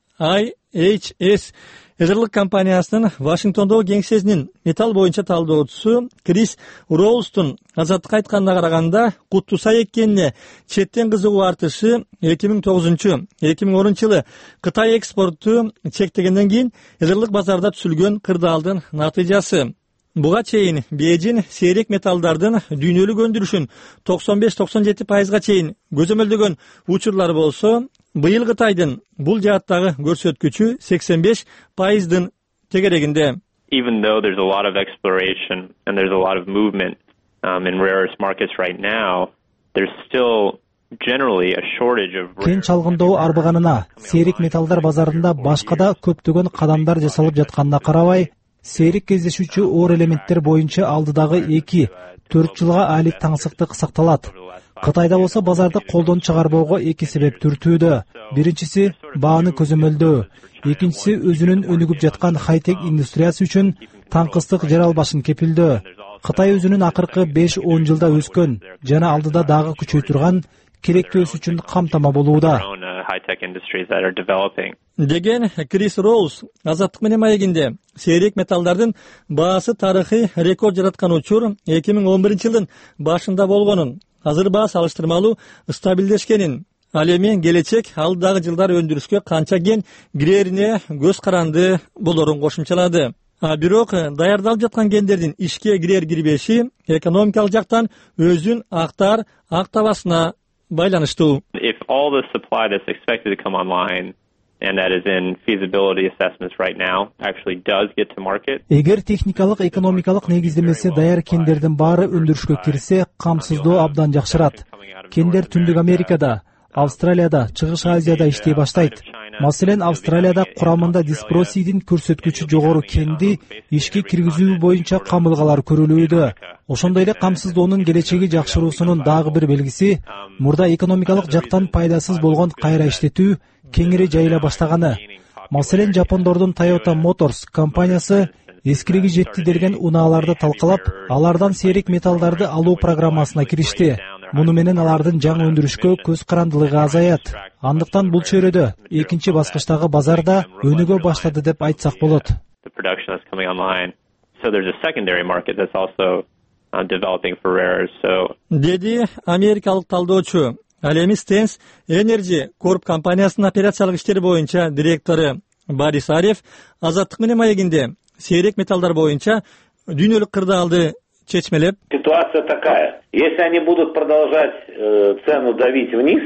S1: IHS Эзерлик компаниясынын Вашингтондогу кеңсесинин металл боюнча талдоочусу Крис Роулстун Азаттыкка айтканына караганда, Куттуусай экенине четтен кызыгуу артышы 2009-2010 жылы Кытай экспортту чектегенден кийин Эзерлик базарда түзүлгөн кырдаалдын натыйжасы. Буга чейин Бейжин сейрек металлдардын дүйнөлүк өндүрүшүн 95-97%га чейин көзөмөлдөгөн учурлар болсо, быйыл Кытайдын бул жааттагы көрсөткүчү 85%дын тегерегинде.
S17: Even though there's a lot of exploration and there's a lot of movement in rare earth markets right now, there's still generally a shortage of
S3: кен чалгындоо арбыганына сейрек металлдар базарында башка да көптөгөн кадамдар жасалып жатканына карабай, сейрек кездешүүчү оор элементтер боюнча алдыдагы 2-4 жылга айлык таңсыктык сакталат. Кытайда болсо базарды колдон чыгарбоого 2 себеп түртүүдө. Биринчиси бааны көзөмөлдөө, экинчиси өзүнүн өнүгүп жаткан хай-тек индустриясы үчүн таңкыстык жер албашын кепилдөө. Кытай өзүнүн акыркы 5-10 жылда өскөн жана алдыда дагы күчөй турган керектүү өсүш үчүн камтама болууда.
S1: Деген Крис Роуз Азаттык менен маегинде сейрек металлдардын баасы тарыхый рекорд жараткан учур 2011 жылдын башында болгонун, азыр баа салыштырмалуу стабилдешкенин, Ал эми келечек алдагы жылдар өндүрүшкө канча кен кирерине көз каранды болорун кошумчалады. Бирок даярдалып жаткан кендердин ишке кирер кирбеши экономикалык жактан өзүн актабасына байланыштуу.
S17: If all the supply that's expected to come online and that is in feasibility assessments right now actually does get to market.
S18: Эгер техникалык экономикалык негиздемеси даяр кендердин баары өндүрүшкө кирсе, камсыздоо абдан жакшырат. Кендер Түндүк Америкада, Австралияда, Чыгыш Азияда иштей баштайт. Маселен, Австралияда курамында диспросийдин көрсөткүчү жогору кенди ишке киргизүү боюнча камылгалар көрүлүүдө. Ошондой эле камсыздоонун келечеги жакшыруусунун дагы бир белгиси мурда экономикалык жактан пайдасыз болгон кайра иштетүү кеңири жайыла баштаганы. Маселен, Жапондордун Toyota Motors компаниясы эскириги жетти делген унааларды талкалап, алардан серик металлдарды алуу программасына киришти. Муну менен алардын жаңы өндүрүшкө көз карандылыгы азаят. Андыктан бул чөйрөдө экинчи баскычтагы базарда өнүгө баштады деп айтсак болот.
S1: Деди америкалык талдоочу. Ал эми Stens Energy Corp компаниясынын операциялык иштери боюнча директору Борис Арев Азаттык менен маегинде сейрек металлдар боюнча дүйнөлүк кырдаалды чечмелеп.
S13: Ситуация такая. Если они будут продолжать цену давить вниз,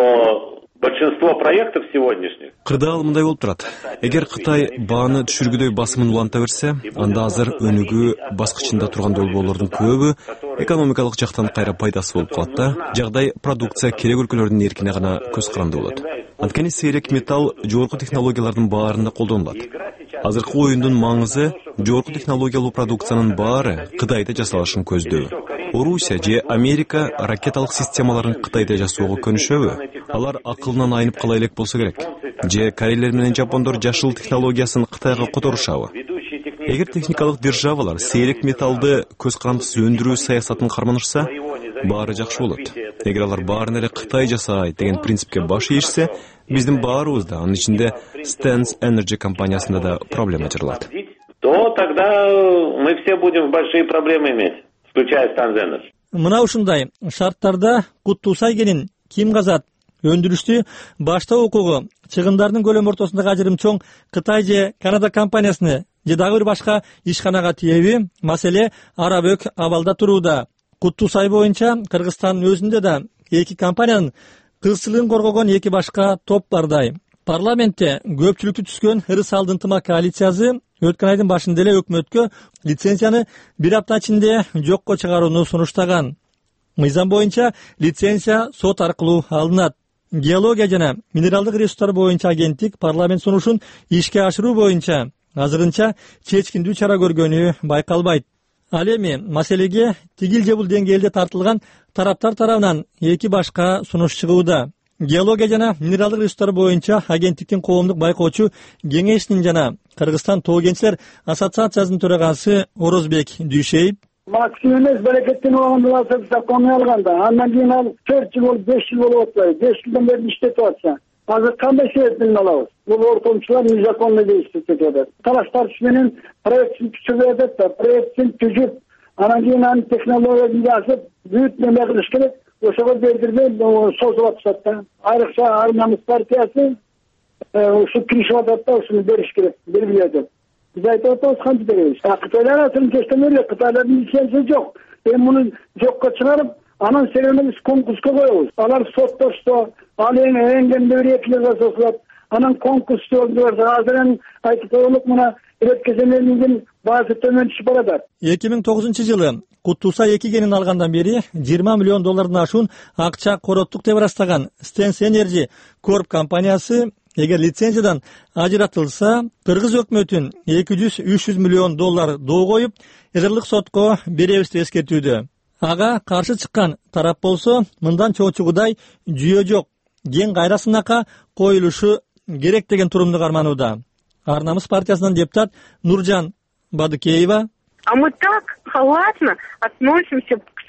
S13: то большинство проектов сегодняшних.
S14: Кырдаал мындай болуп турат. Эгер Кытай бааны түшүргүдөй басымын уланта берсе, анда азыр өнүгүү баскычында турган долбоорлордун көбү экономикалык жактан кайра пайдасы болуп калат да. Жагдай продукция керек өлкөлөрдүн эркине гана көз каранды болот. Анткени сейрек металл жогорку технологиялардын баарында колдонулат. Азыркы оюндун маңызы жогорку технологиялуу продукциянын баары Кытайда жасалышын көздөө. Орусия же Америка ракеталык системаларын Кытайда жасоого көнүшөбү? Алар акылынан айнып кала элек болсо керек. Же корейлер менен жапондор жашыл технологиясын Кытайга которушабы? Эгер техникалык державалар сейрек металлды көз карандысыз өндүрүү саясатын карманышса, баары жакшы болот. Эгер алар баарын эле Кытай жасайт деген принципке баш ийишсе, биздин баарыбызда, анын ичинде Stens Energy компаниясында да проблема жырылат.
S13: То тогда мы все будем большие проблемы иметь, включая Stens Energy.
S1: Мына ушундай шарттарда Куттуусай кенин ким казат? Өндүрүштү баштоо укугу чыгымдардын көлөмү ортосундагы ажырым чоң Кытай же Канада компаниясыны же дагы бир башка ишканага тиеби? Маселе арабөк абалда турууда. Куттуусай боюнча Кыргызстандын өзүндө да эки компаниянын кызчылыгын коргогон эки башка топ бардай. Парламентте көпчүлүктү түзгөн Ырыс алдын ынтымак коалициясы өткөн айдын башында эле өкмөткө лицензияны бир апта ичинде жокко чыгарууну сунуштаган. Мыйзам боюнча лицензия сот аркылуу алынат. Геология жана минералдык ресурстар боюнча агенттик парламент сунушун ишке ашыруу боюнча азырынча чечкиндүү чара көргөнү байкалбайт. Ал эми маселеге тигил же бул деңгээлде тартылган тараптар тарабынан эки башка сунуш чыгууда. Геология жана минералдык ресурстар боюнча агенттиктин коомдук байкоочу кеңешинин жана Кыргызстан тоо кенчилер ассоциациясынын төрагасы Орозбек Дүйшеев
S19: максимум эмес берекеттен алганда законный алганда андан кийин ал 4 жыл болуп 5 жыл болуп атпайбы 5 жылдан бери иштетип атса азыр кандай себеп менен алабыз? Бул ортомчулар незаконно иштетип атат. Талаш-тартыш менен проектин түзүп атат да, проектин түзүп, анан кийин анын технологиясын жазып, бүт неме кылыш керек. Ошого бердирбей созуп атышат да. Айрыкча Арнамыз партиясы ушу киришип атат да, ушуну бериш керек, бербей атат. Биз айтып атабыз кантип беребиз? Кытайлар асын кештемелер, Кытайлардын лицензиясы жок. Эми муну жокко чыгарып, анан себебин биз конкурска коебуз. Алар соттошто, ал эң кемде бир 2 жыл жасалат. Анан конкурс өткөрүлөт. Азыр эми айтып коелук мына элеккеземелиндин баасы төмөн түшүп барат.
S1: 2009 жылы Куттуусай 2 кенин алгандан бери 20 миллион доллардан ашуун акча короттук деп ырастаган Stens Energy Corp компаниясы эгер лицензиядан ажыратылса, Кыргыз өкмөтүн 200-300 миллион доллар доо коюп, эзерлик сотко беребиз деп эскертүүдө. Ага каршы чыккан тарап болсо, мындан чоочугудай жүйө жок, кен кайрасынака коюлушу керек деген турумду карманууда. Арнамыз партиясынан депутат Нуржан Бадыкеева.
S11: А мы так халатно относимся к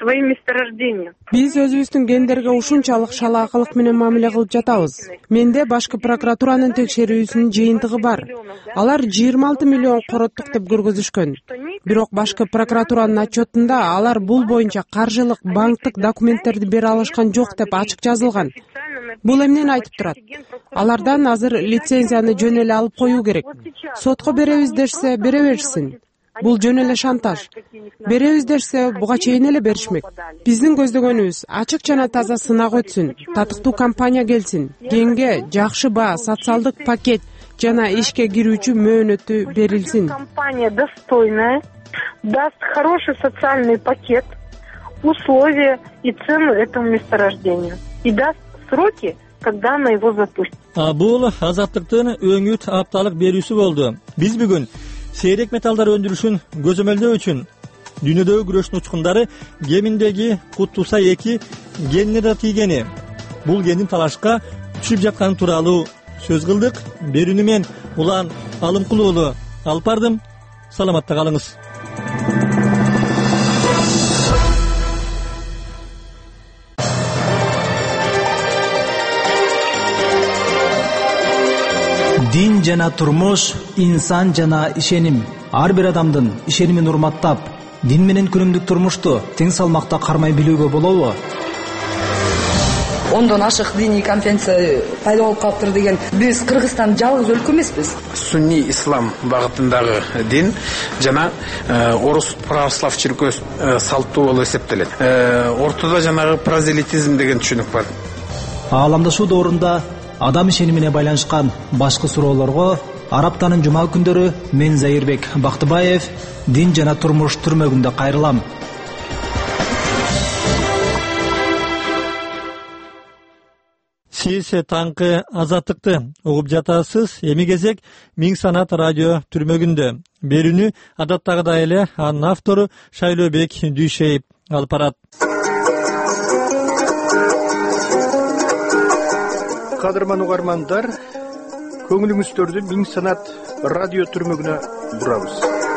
S11: своим месторождениям.
S12: Биз өзүбүздүн гендерге ушунчалык шалаакылык менен мамиле кылып жатабыз. Менде башкы прокуратуранын текшерүүсүнүн жыйынтыгы бар. Алар 26 миллион короттук деп көргөзүшкөн. Бирок башкы прокуратуранын отчетунда алар бул боюнча каржылык, банктык документтерди бере алышкан жок деп ачык жазылган. Бул эмнени айтып турат? Алардан азыр лицензияны жөн эле алып коюу керек. Сотко беребиз дешсе, бере беришсин. Бул жөн эле шантаж. Беребиз дешсе, буга чейин эле беришмек. Биздин көздөгөнүбүз ачык жана таза сынак өтсүн, татыктуу компания келсин, генге жакшы баа, социалдык пакет жана ишке кирүүчү мөөнөтү берилсин.
S11: Компания достойная, даст хороший социальный пакет, условия и цену этому месторождению. И даст сроки, когда она его запустит.
S1: Бул Азаттыктын өңүт апталык берүүсү болду. Биз бүгүн сейрек металлдар өндүрүшүн көзөмөлдөө үчүн дүйнөдөгү күрөштүн учкундары кеминдеги Кутуса 2 генине да тийгени, бул гендин талашка түшүп жатканы тууралуу сөз кылдык. Берүүнү мен Улан Алымкул уулу алып бардым. Саламатта калыңыз.
S18: Дин жана турмуш, инсан жана ишеним. Ар бир адамдын ишенимин урматтап, дин менен күнүмдүк турмушту тең салмакта кармай билүүгө болобу?
S20: Ондон ашык диний конференция пайда болуп калыптыр деген. Биз Кыргызстан жалгыз өлкө эмеспиз.
S21: Сунни ислам багытындагы дин жана орус православ чиркөө салттуу болуп эсептелет. Ортодо жанагы прозелитизм деген түшүнүк бар.
S18: Ааламдашуу доорунда адам ишенимине байланышкан башкы суроолорго ар аптанын жума күндөрү мен Зайырбек Бактыбаев дин жана турмуш түрмөгүндө кайрылам.
S1: Сиз таңкы Азаттыкты угуп жатасыз. Эми кезек Миң Санат радио түрмөгүндө. Берүүнү адаттагыдай эле анын автору Шайлообек Дүйшеев алып барат.
S22: Кадырман угармандар, көңүлүңүздөрдү Миң Санат радио түрмөгүнө бурабыз.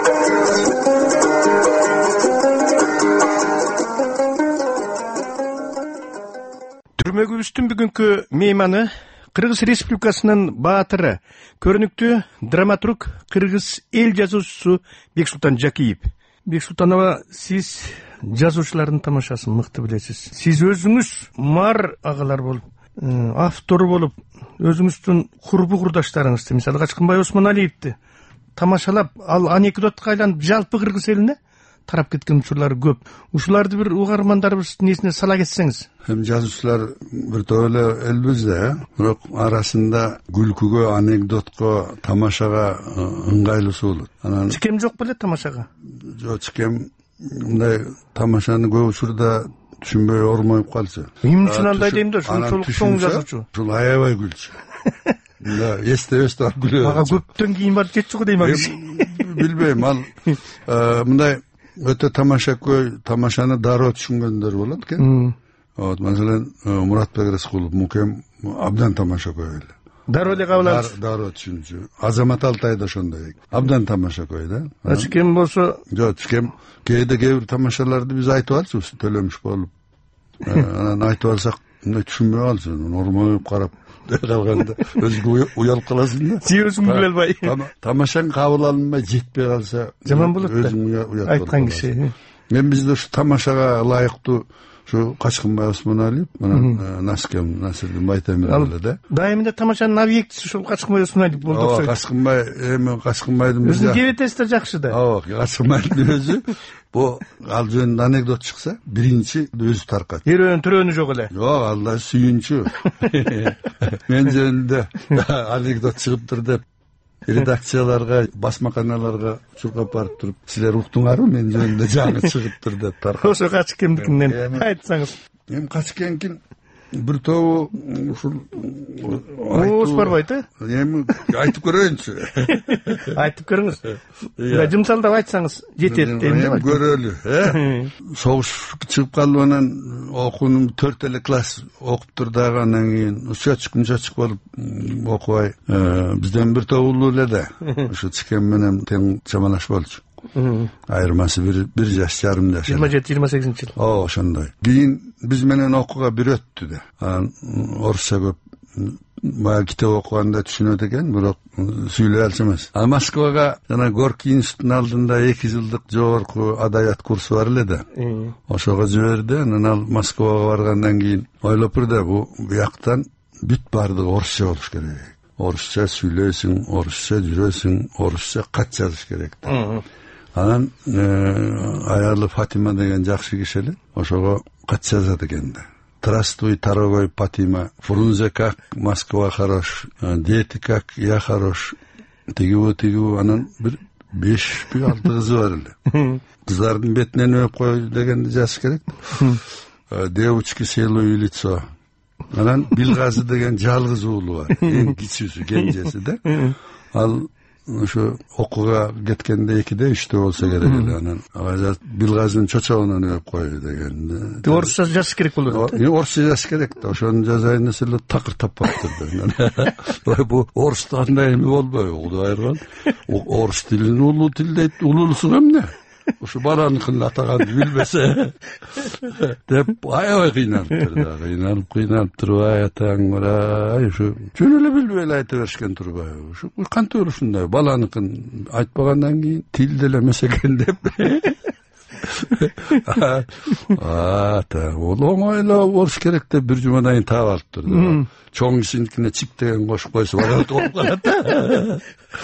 S22: Түрмөгүбүздүн бүгүнкү мейманы Кыргыз Республикасынын баатыры, көрүнүктүү драматург, кыргыз эл жазуучусу Бексултан Жакиев. Бексултанова, сиз жазуучулардын тамашасын мыкты билесиз. Сиз өзүңүз мар агалар болуп, автор болуп, өзүңүздүн курбу курдаштарыңызды, мисалы Качкынбай Осмоналиевди тамашалап, ал анекдотко айланып жалпы кыргыз элине тарап кеткен учурлары көп. Ушуларды бир угармандарыбыздын эсине сала кетсеңиз.
S23: Жазуучулар бир топ эле элбиз да, бирок арасында күлкүгө, анекдотко, тамашага ыңгайлуусу болот. Анан
S22: чикем жок беле тамашага?
S23: Жок, чикем мындай тамашаны көп учурда түшүнбөй ормоюп калчу.
S22: Эмне үчүн андай дейм да, ушунчалык чоң жазуучу.
S23: Ушул аябай күлчү. Да, эстебестен күлөт.
S22: Ага көптөн кийин барып жетчү го дейм ага.
S23: Билбейм, ал мындай өтө тамашакөй, тамашаны дароо түшүнгөндөр болот экен. Маселен, Муратбек Рыскулов, Мукем абдан тамашакөй эле.
S22: Дароо эле кабыл алат.
S23: Дароо түшүнчү. Азамат Алтай да ошондой. Абдан тамашакөй да.
S22: Чикем болсо,
S23: жок, чикем кээде кээ бир тамашаларды биз айтып алчубуз, төлөмүш болуп. Анан айтып алсак, түшүнбөй калчу, нормалып карап калганда өзүңө уялып каласың да.
S22: Сиз өзүң биле албай.
S23: Тамашаң кабыл алынбай жетпей калса,
S22: жаман болот да.
S23: Өзүң уят
S22: айткан киши.
S23: Мен бизде ушу тамашага ылайыктуу ушу Качкынбай Осмоналиев, анан Наскем Насирдин Байтемир эле да.
S22: Дайымда тамашанын объектиси ушул Качкынбай Осмоналиев болду окшойт.
S23: Качкынбай, эми Качкынбайдын
S22: өзүнүн кебетеси да жакшы да.
S23: Качкынбайдын өзү бу ал жөнүндө анекдот чыкса, биринчи өзү таркат.
S22: Эрөөнү төрөөнү жок эле.
S23: Жок, ал да сүйүнчү. Мен жөнүндө анекдот чыгыптыр деп редакцияларга, басмаканаларга чуркап барып туруп, силер уктуңарбы, мен жөнүндө жаңы чыгыптыр деп таркат.
S22: Ошо Качкендикинен айтсаңыз.
S23: Эми Качкендикин бир тобу ушул
S22: Ооз барбайт э?
S23: Эми айтып көрөйүнчү.
S22: Айтып көрүңүз. Жымсалдап айтсаңыз жетет дейм да.
S23: Көрөлү, Согуш чыгып калып анан окуунун 4 эле класс окуптур дагы, анан кийин учачык болуп окубай, бизден бир топ улуу эле да. Ушу Чикем менен тең чамалаш болчу. Айырмасы bir жаш жарым жаш.
S22: 27-28 жыл.
S23: Ошондой. Кийин биз менен окууга бир өттү да. Орусча көп баягы китеп окуганда түшүнөт экен, бирок сүйлөй алчу эмес. Москвага жана Горький институтунун алдында 2 жылдык жогорку адабият курсу бар эле да. Ошого жиберди. Анан ал Москвага баргандан кийин ойлоп бир да, бу бияктан бүт баардыгы орусча болуш керек. Орусча сүйлөйсүң, орусча жүрөсүң, орусча кат жазыш керек да. Анан аялы Фатима деген жакшы киши эле, ошого кат жазат экен да. Здравствуй, дорогой Фатима. Фрунзе как, Москва хорош. Дети как, я хорош. Тигүү, анан бир 5-6 кызы бар эле. Кыздардын бетинен өп кой дегенди жазыш керек. Девочки целуй лицо. Анан Билгази деген жалгыз уулу бар. Эң кичүүсү, кенжеси да. Ал ошо окууга кеткенде 2-3 болсо керек эле. Анан Билгазинин чочогунан өп кой деген.
S22: Орусча жазыш керек болду.
S23: Орусча жазыш керек да. Ошону жазайын десе эле такыр таппаптыр. Бу орусту кандай эми болбой, Кудай айырган. Орус тилин улуу тил дейт, улуусу эмне? Ошо баланыкын атаганды билбесе деп аябай кыйналып турбай атаң барай ушу жөн эле билбей эле айта беришкен турбай ушу кантип ушундай баланыкын айтпагандан кийин тил деле эмес экен деп ол оңойлоо болуш керек деп бир жумадан кийин таап алыптыр да. Чоң кишиникине чип деген кошуп койсо болот болуп калат.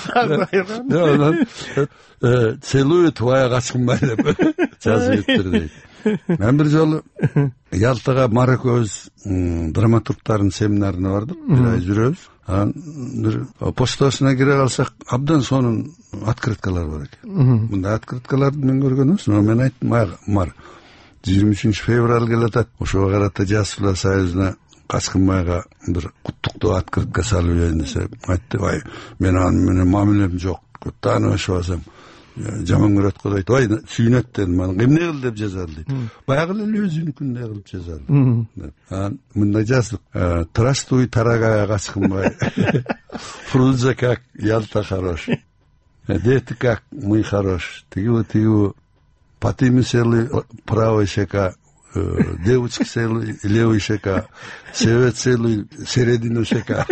S23: Целует твоя качкынбай деп жазып өттүр дейт. Мен бир жолу Ялтага Мар экөөбүз драматургтардын семинарына бардык. Бир ай жүрөбүз. Анан бир почтасына кире калсак, абдан сонун открыткалар бар экен. Мындай открыткаларды мен көргөн эмес, мен айттым, Мар 23 февраль келатат. Ошого карата Жазуулар союзуна Качкынбайга бир куттуктоо открытка салып берейин десе, айтты, ай, мен анын менен мамилем жок. Таанышып алсам, жаман көрөт го дейт. Ай, сүйүнөт дедим, аны эмне кыл деп жазалы дейт. Баягы эле өзүнүкүндөй кылып жазалы. Мындай жаздык. Здравствуй, дорогая Качкынбай. Фрунзе как, Ялта хорош. Дети как, мы хорош. Тигүү. Патими сели правой щека. Девочки целуй левый щека, севет целуй середину щека.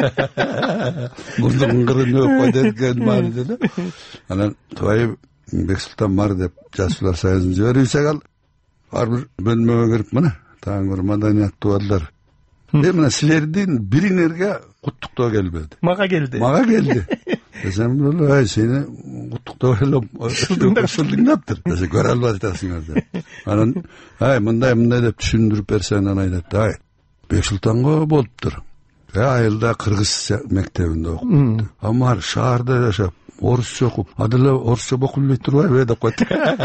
S23: Мурдун кырын өп койдон маани деле. Анан твои Бексултан Мар деп Жазуулар союзун жиберибсек ал ар бир бөлмөгө кирип мына таң бир маданияттуу балдар. Мына силердин бириңерге куттуктоо келбеди.
S22: Мага
S23: келди. Десем, ай, сени куттуктоо эле ушулдуңдаптыр. Десе, көрө албай атасыңар деп. Анан, ай, мындай деп түшүндүрүп берсе, анан айтат, ай, Бексултанго болуптур. Айылда кыргыз мектебинде окупту. Амар шаарда жашап, орусча окуп, адылы орусча окуп билбей турбайбы деп койт.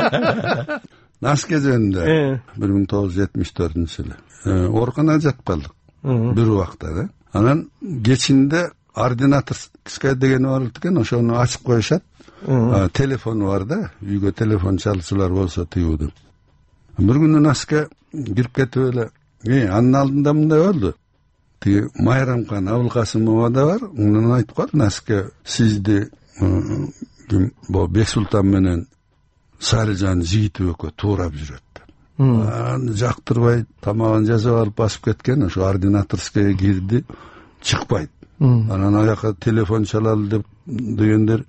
S23: Нас кезинде 1974-жылы ооруканада жатып калдык. Бир убакта да. Анан кечинде ординаторская деген бар экен, ошону ачып коюшат. Телефону бар да, үйгө телефон чалчулар болсо тыюуду. Бир күнү Наска кирип кетип эле, анын алдында мындай болду. Тиги Майрамкан Абылкасымова да бар, унун айтып калды, Наска сизди бу Бексултан менен Сарыжан Жигитов экөө туурап жүрөт. Аны жактырбай тамагын жазып алып басып кеткен, ошо ординаторская кирди, чыкпайт. Анан аяка телефон чалалы дегендер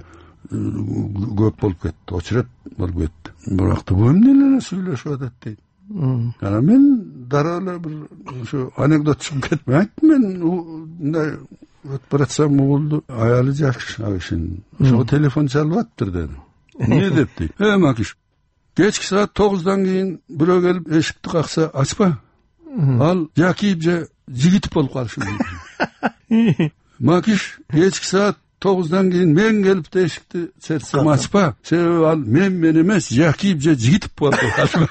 S23: көп болуп кетти, очерет болуп кетти. Бирокта бу эмне эле сүйлөшүп атат дейт. Анан мен дароо эле бир ошо анекдот чыгып кетти. Айттым, мен мындай өтүп баратсам угулду аялы жакшы кишинин. Ошого телефон чалып аттыр дедим. Эмне деп дейт. Макиш, кечки саат 9-дан кийин бирөө келип эшикти какса ачпа. Ал Жакиев же Жигитов болуп калышы мүмкүн. Макиш, кечки саат 9-дан кийин мен келип эшикти чертсем ачпа. Себеби ал мен эмес, Жакиев же Жигитов болуп калышы.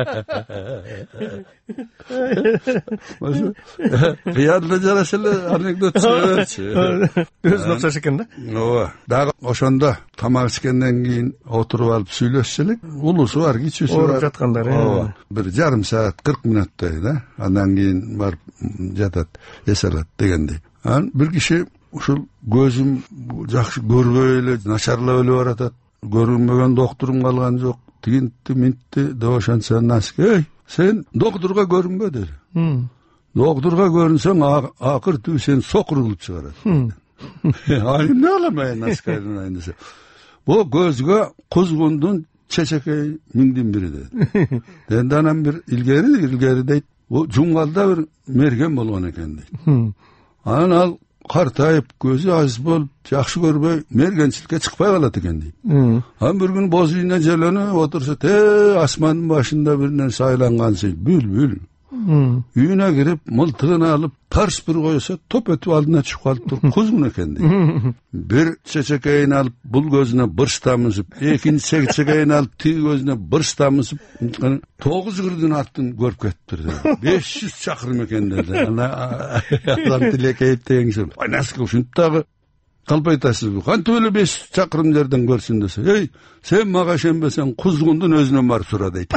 S23: Кыянда жараша эле анекдот чыгып
S22: өзүнө окшош экен да.
S23: Ооба. Дагы ошондо тамак ичкенден кийин отуруп алып сүйлөшсө элек, улусу бар, кичүүсү бар.
S22: Ооруп жаткандар.
S23: Ооба. Бир жарым саат 40 мүнөттөй да. Андан кийин барып жатат, эс алат дегендей. Анан бир киши ушул көзүм жакшы көрбөй эле, начарлап эле баратат. көрүнбөгөн доктурум калган жок, тигинтти минтти деп ошентсе насик, эй, сен доктурга көрүнбө деди. Доктурга көрүнсөң акыр түбү сен сокур кылып чыгарат. Ай эмне кылам насикайдын айнысы. Бул көзгө кузгундун чечекей миңдин бири деди. Енді анан бир илгери дейт, бул жумгалда бир мерген болгон экен дейт. Анан ал картайып, көзү аз болуп, жакшы көрбөй, мергенчиликке чыкпай калат экен дейт. Анан бир күн боз үйүнө желөнүп отурсат, асмандын башында бир нерсе айлангансый, бүлбүл. Үйүнө кирип, мылтыгын алып, тарс бир койсо, топ өтүп алдына чыгып калыптыр, кузгун экен дейт. Бир чечекейин алып, бул көзүнө бырс тамызып, экинчи чечекейин алып, тиги көзүнө бырс тамызып, 9 кырдын артын көрүп кетиптир дейт. 500 чакырым экен деди. Адам тилекейип дегенсип, ай насыл ушинтип дагы калп айтасызбы? Кантип эле 500 чакырым жерден көрсүн десе, эй, сен мага ишенбесең, кузгундун өзүнөн барып сура дейт.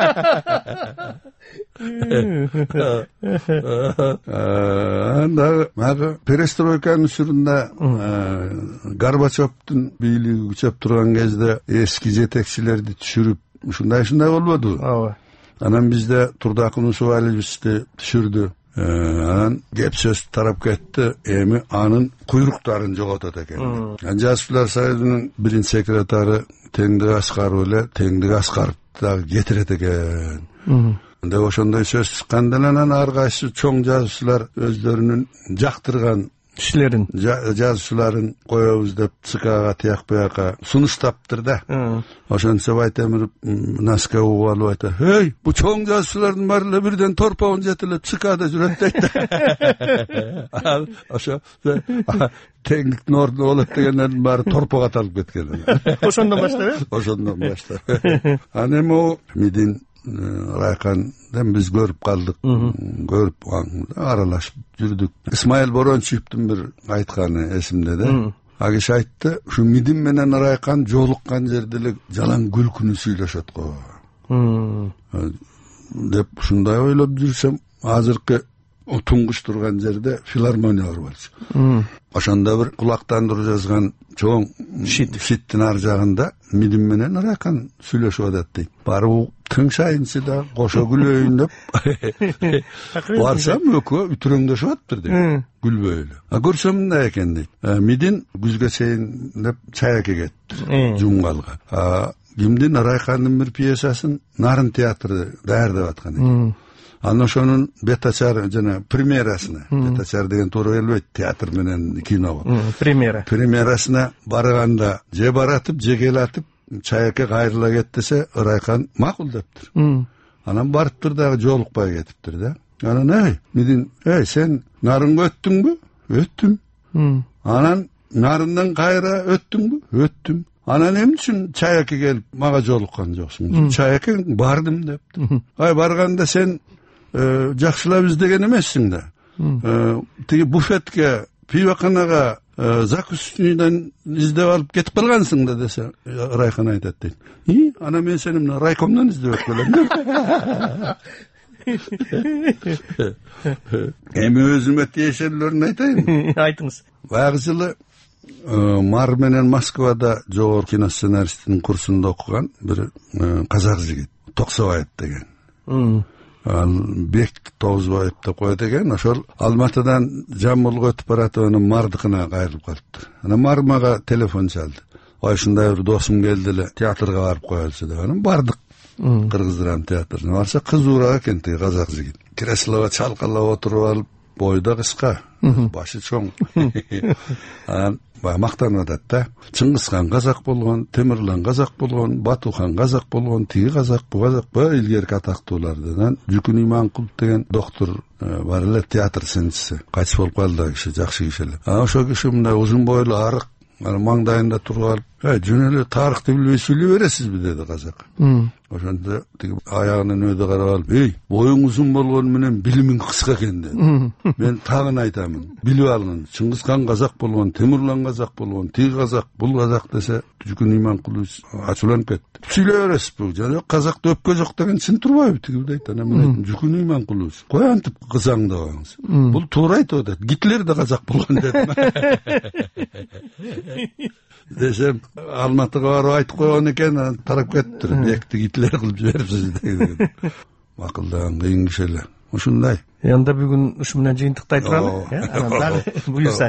S23: Анда перестройканын учурунда Горбачевдун бийлиги күчөп турган кезде эски жетекчилерди түшүрүп, ушундай болбоду? Ооба. Анан бизде Турдакын Усубалиевичти түшүрдү. Анан кеп сөз тарап кетти, эми анын куйруктарын жоготот экен. Жазуучулар союзунун биринчи секретары Теңдик Аскаров эле Теңдик Аскаровду дагы кетирет экен. Деп ошондой сөз чыкканда анан ар кайсы чоң жазуучулар өздөрүнүн жактырган кишилерин, жазуучуларын коебуз деп ЦКга тияк бияка сунуштаптыр да. Ошентсе Байтемиров Наске угуп алып айтат, эй, бу чоң жазуучулардын баары эле бирден торпогун жетелеп ЦКда жүрөт дейт. Ал ошо теңдиктин ордуна болот дегендердин баары торпого аталып кеткен.
S22: Ошондон баштап,
S23: ошондон баштап. Анан эми Мидин Райканден биз көрүп калдык, көрүп аралашып жүрдүк. Исмаил Борончиевдин бир айтканы эсимде да. А киши айтты, ушу Мидин менен Райкан жолуккан жерде эле жалаң күлкүнү сүйлөшөт го. Деп ушундай ойлоп жүрсөм, азыркы туңгуч турган жерде филармония бар. Ошондо бир кулактандыруу жазган чоң шиттин ар жагында Мидин менен Райкан сүйлөшүп атат дейт. Барып тыңшайынчы да кошо күлөйүн деп барсам экөө үтүрөңдөшүп атыптыр дейт, күлбөй эле. Көрсөм мындай экен дейт. Мидин күзгө чейин деп чаяке кетти жумгалга. Кимдин Райкандын бир пьесасын Нарын театры даярдап аткан экен. Анан ошонун бетачар жана премьерасына, бетачар деген туура келбейт, театр менен кино. Премьерасына барганда же баратып, же келатып, чаяке кайрыла кет десе, Райкан макулдаптыр. Анан барыптыр дагы жолукпай кетиптир да. Анан эй, Мидин, эй, сен Нарынга өттүңбү? Өттүм. Анан Нарындан кайра өттүңбү? Өттүм. Анан эмне үчүн чаяке келип мага жолуккан жоксуң? Чаяке бардым дептир. Ай барганда сен жакшылап издеген эмессиң да. Тиги буфетке, пивоканага закусчныйдан издеп алып кетип калгансың да десе, Райкан айтат дейт. Анан мен сени мына райкомдон издеп келем. Эми өзүмө тиешелерин айтайын.
S22: Айтыңыз.
S23: Баягы жылы Мар менен Москвада жогорку кино сценаристтин курсунда окуган бир казак жигит, Токсобаев деген. Ал Бек Тоозбаев деп коет экен. Ошол Алматыдан Жамбылга өтүп баратып, анан Мардыкына кайрылып калыптыр. Анан Мар мага телефон чалды. Ой, ушундай бир досум келди эле, театрга барып коелучу деп. Анан бардык. Кыргыз драма театрына барса, кызуураак экен тиги казак жигит. Креслого чалкалап отуруп алып, бойда кыска, башы чоң. Анан мактанып атат да. Чыңгызхан казак болгон, Темирлан казак болгон, Батухан казак болгон, тиги казак, бу казак, илгерки атактуулардан Жүкүн Иманкулов деген доктор бар эле, театр сынчысы. Кайтып болуп калды киши, жакшы киши эле. Ошол киши мындай узун бойлуу, арык, маңдайында туруп алып, жөн эле тарыхты билбей сүйлөй бересизби деди казак. Ошондо тиги аягынын өйдө карап алып, эй, боюң узун болгону менен билимиң кыска экен деди. Мен тагын айтамын, билип алыңыз. Чыңгызхан казак болгон, Темирлан казак болгон, тиги казак, бул казак десе, Жүкүн Иманкулов ачууланып кетти. Сүйлөй бересизби? Жок, казакта өпкө жок деген чын турбайбы тиги дейт. Анан мен айттым, Жүкүн Иманкулов, кой антип кызаңдабаңыз. Бул туура айтып атат. Гитлер да казак болгон дедим. Десем, Алматыга барып айтып койгон экен, анан тарап кетти. Бекти гитлер кылып жиберипсиз деген. Макулдан кыйын киши эле. Ушундай.
S22: Анда бүгүн ушу менен жыйынтыктай туралы, анан дагы буюрса.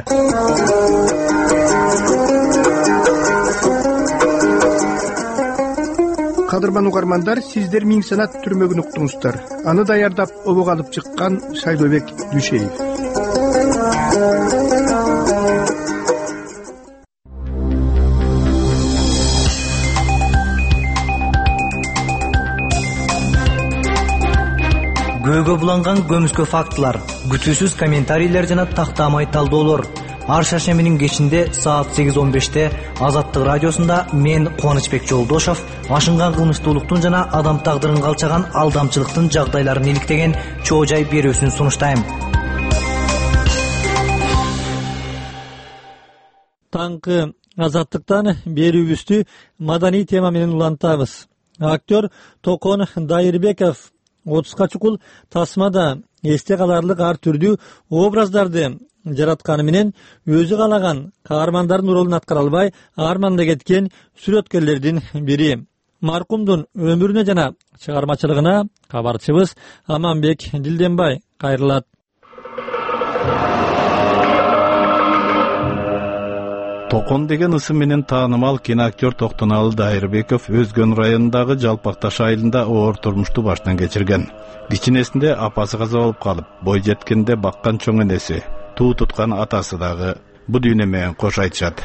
S22: Кадырман угармандар, сиздер Миң санат түрмөгүн уктуңуздар. Аны даярдап обого алып чыккан Шайлообек Дүйшеев.
S3: Көөгө буланган көмүскө фактылар, күтүүсүз комментарийлер жана тактамай талдоолор. Ар шаршембинин кечинде саат 8:15 Азаттык радиосунда мен Кубанычбек Жолдошов ашынган кылмыштуулуктун жана адам тагдырын калчаган алдамчылыктын жагдайларын иликтеген чоо жай берүүсүн сунуштайм.
S1: Таңкы Азаттыктан берүүбүздү маданий тема менен улантабыз. Актер Токон Дайырбеков 30га чукул тасмада эсте каларлык ар түрдүү образдарды жаратканы менен өзү каалаган каармандардын ролун аткара албай арманда кеткен сүрөткерлердин бири. Маркумдун өмүрүнө жана чыгармачылыгына кабарчыбыз Аманбек Дилденбай кайрылат.
S22: Токон деген ысым менен таанымал киноактер Токтоналы Дайырбеков Өзгөн районундагы Жалпакташ айылында оор турмушту баштан кечирген. Кичинесинде апасы каза болуп калып, бой жеткенде баккан чоң энеси, туу туткан атасы дагы бу дүйнө менен кош айтышат.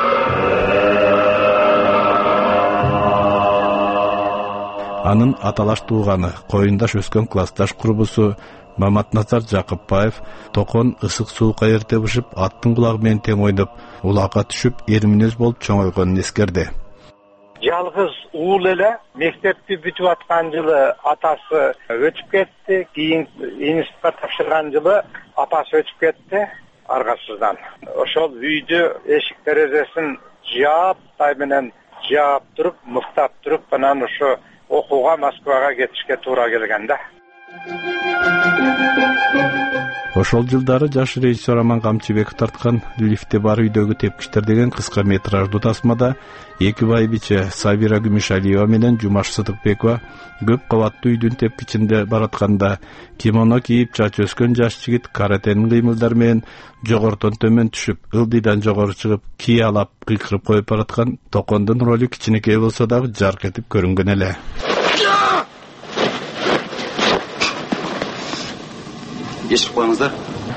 S22: Анын аталаш тууганы, коюндаш өскөн классташ курбусу Маматназар Жакыпбаев Токон ысык суукка эрте бышып, аттын кулагы менен тең ойноп, улакка түшүп, эрминөз болуп чоңойгонун эскерди.
S6: Жалгыз уул эле мектепти бүтүп аткан жылы атасы өтүп кетти, кийин институтка тапшырган жылы апасы өтүп кетти аргасыздан. Ошол үйдү эшик терезесин жаап менен жаап туруп, мыктап туруп, анан ошо окууга Москвага кетишке туура келген да.
S22: Ошол жылдары жаш режиссер Аман Камчыбеков тарткан «Лифте бар үйдөгү тепкичтер» деген кыска метраждуу тасмада эки байбиче Сабира Күмүшалиева менен Жумаш Сыдыкбекова көп кабаттуу үйдүн тепкичинде баратканда кимоно кийип чачы өскөн жаш жигит каратенин кыймылдары менен жогортон төмөн түшүп, ылдыйдан жогору чыгып, киялап кыйкырып коюп бараткан Токондун ролу кичинекей болсо дагы жарк этип көрүнгөн эле.
S2: Ешіп қойыңыздар.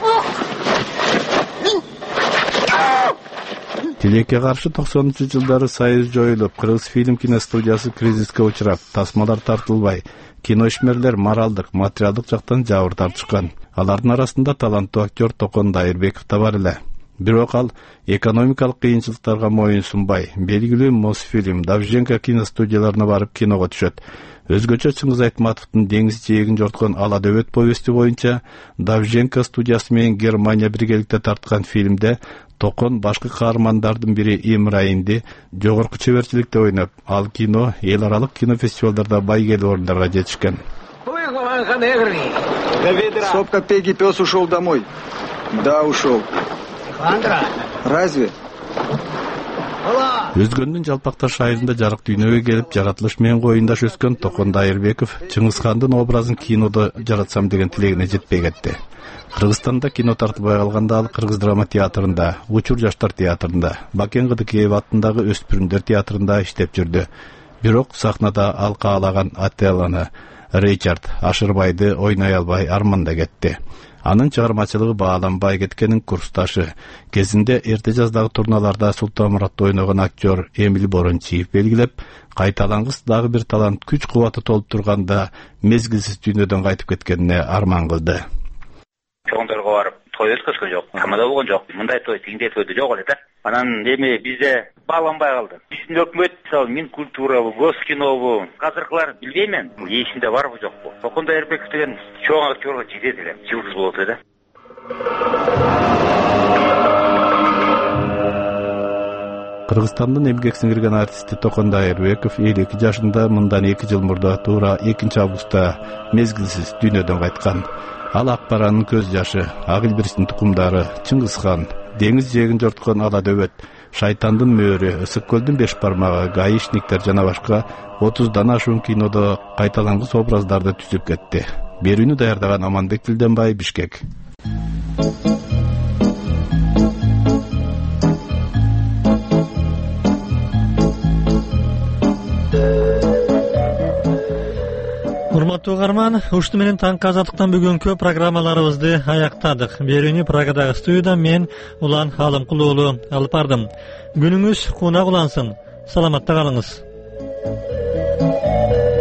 S22: Тилекке каршы 90-жылдары сайыз жоюлуп, Кыргыз фильм киностудиясы кризиске учурап, тасмалар тартылбай, кино ишмерлер моралдык, материалдык жактан жабыр тартышкан. Алардын арасында таланттуу актер Токон Дайырбеков да бар эле. Бирок ал экономикалык кыйынчылыктарга моюн сунбай, белгилүү Мосфильм, Давженко киностудияларына барып киного түшөт. Өзгөчө Чыңгыз Айтматовдун деңиз жээгин жорткон Ала дөбөт повести боюнча Давженко студиясы менен Германия биргеликте тарткан фильмде Токон башкы каармандардын бири Имраинди жогорку чеберчиликте ойноп, ал кино эл аралык кинофестивалдарда байгелүү орундарга жетишкен.
S2: Сопка Пеги пес ушел домой. Да, ушел. Разве?
S22: Өзгөндүн Жалпакташ айылында жарык дүйнөгө келип, жаратылыш менен коюндаш өскөн Токон Дайырбеков Чыңгызхандын образын кинодо жаратсам деген тилегине жетпей кетти. Кыргызстанда кино тартыбай калганда ал Кыргыз драма театрында, Учур жаштар театрында, Бакен Кыдыкеев атындагы өспүрүмдөр театрында иштеп жүрдү. Бирок сахнада ал каалаган Отеллону, Ричард Ашырбайды ойной албай арманда кетти. Анын чыгармачылыгы бааланбай кеткенин курсташы, кезинде эрте жаздагы турналарда Султанмуратты ойногон актер Эмил Борончиев белгилеп, кайталангыс дагы бир талант күч кубаты толуп турганда мезгилсиз дүйнөдөн кайтып кеткенине арман кылды.
S4: Чоңдорго барып той өткөзгөн жок, тамада болгон жок. Мындай той, тиңдей тойду жок эле да. Анан эми бизде бааланбай калды. Биздин өкмөт, мисалы, Минкультурабы, Госкинобу, азыркылар билбеймен, эсимде барбы жокпу. Токон Дайырбеков деген чоң актерго жетет эле, жылдыз болот эле.
S22: Кыргызстандын эмгек сиңирген артисти Токон Дайырбеков 52 жашында мындан 2 жыл мурда туура 2 августта мезгилсиз дүйнөдөн кайткан. Ал Акбаранын көз жашы, Агилбирстин тукумдары, Чыңгызхан, деңиз жээгин жорткон Ала дөбөт,
S5: Шайтандын мөөрү, Ысык көлдүн 5 бармагы, Гаишниктер жана башка 30дан ашуун кинодо кайталангыс образдарды түзүп кетти. Берүүнү даярдаган Аманбек Билденбай, Бишкек.
S1: Урматтуу угарман, ушуну менен таңкы азаттыктан бүгүнкү программаларыбызды аяктадык. Берүүнү Прагадагы студияда мен Улан Алымкул уулу алып бардым. Күнүңүз кунак улансын. Саламатта калыңыз.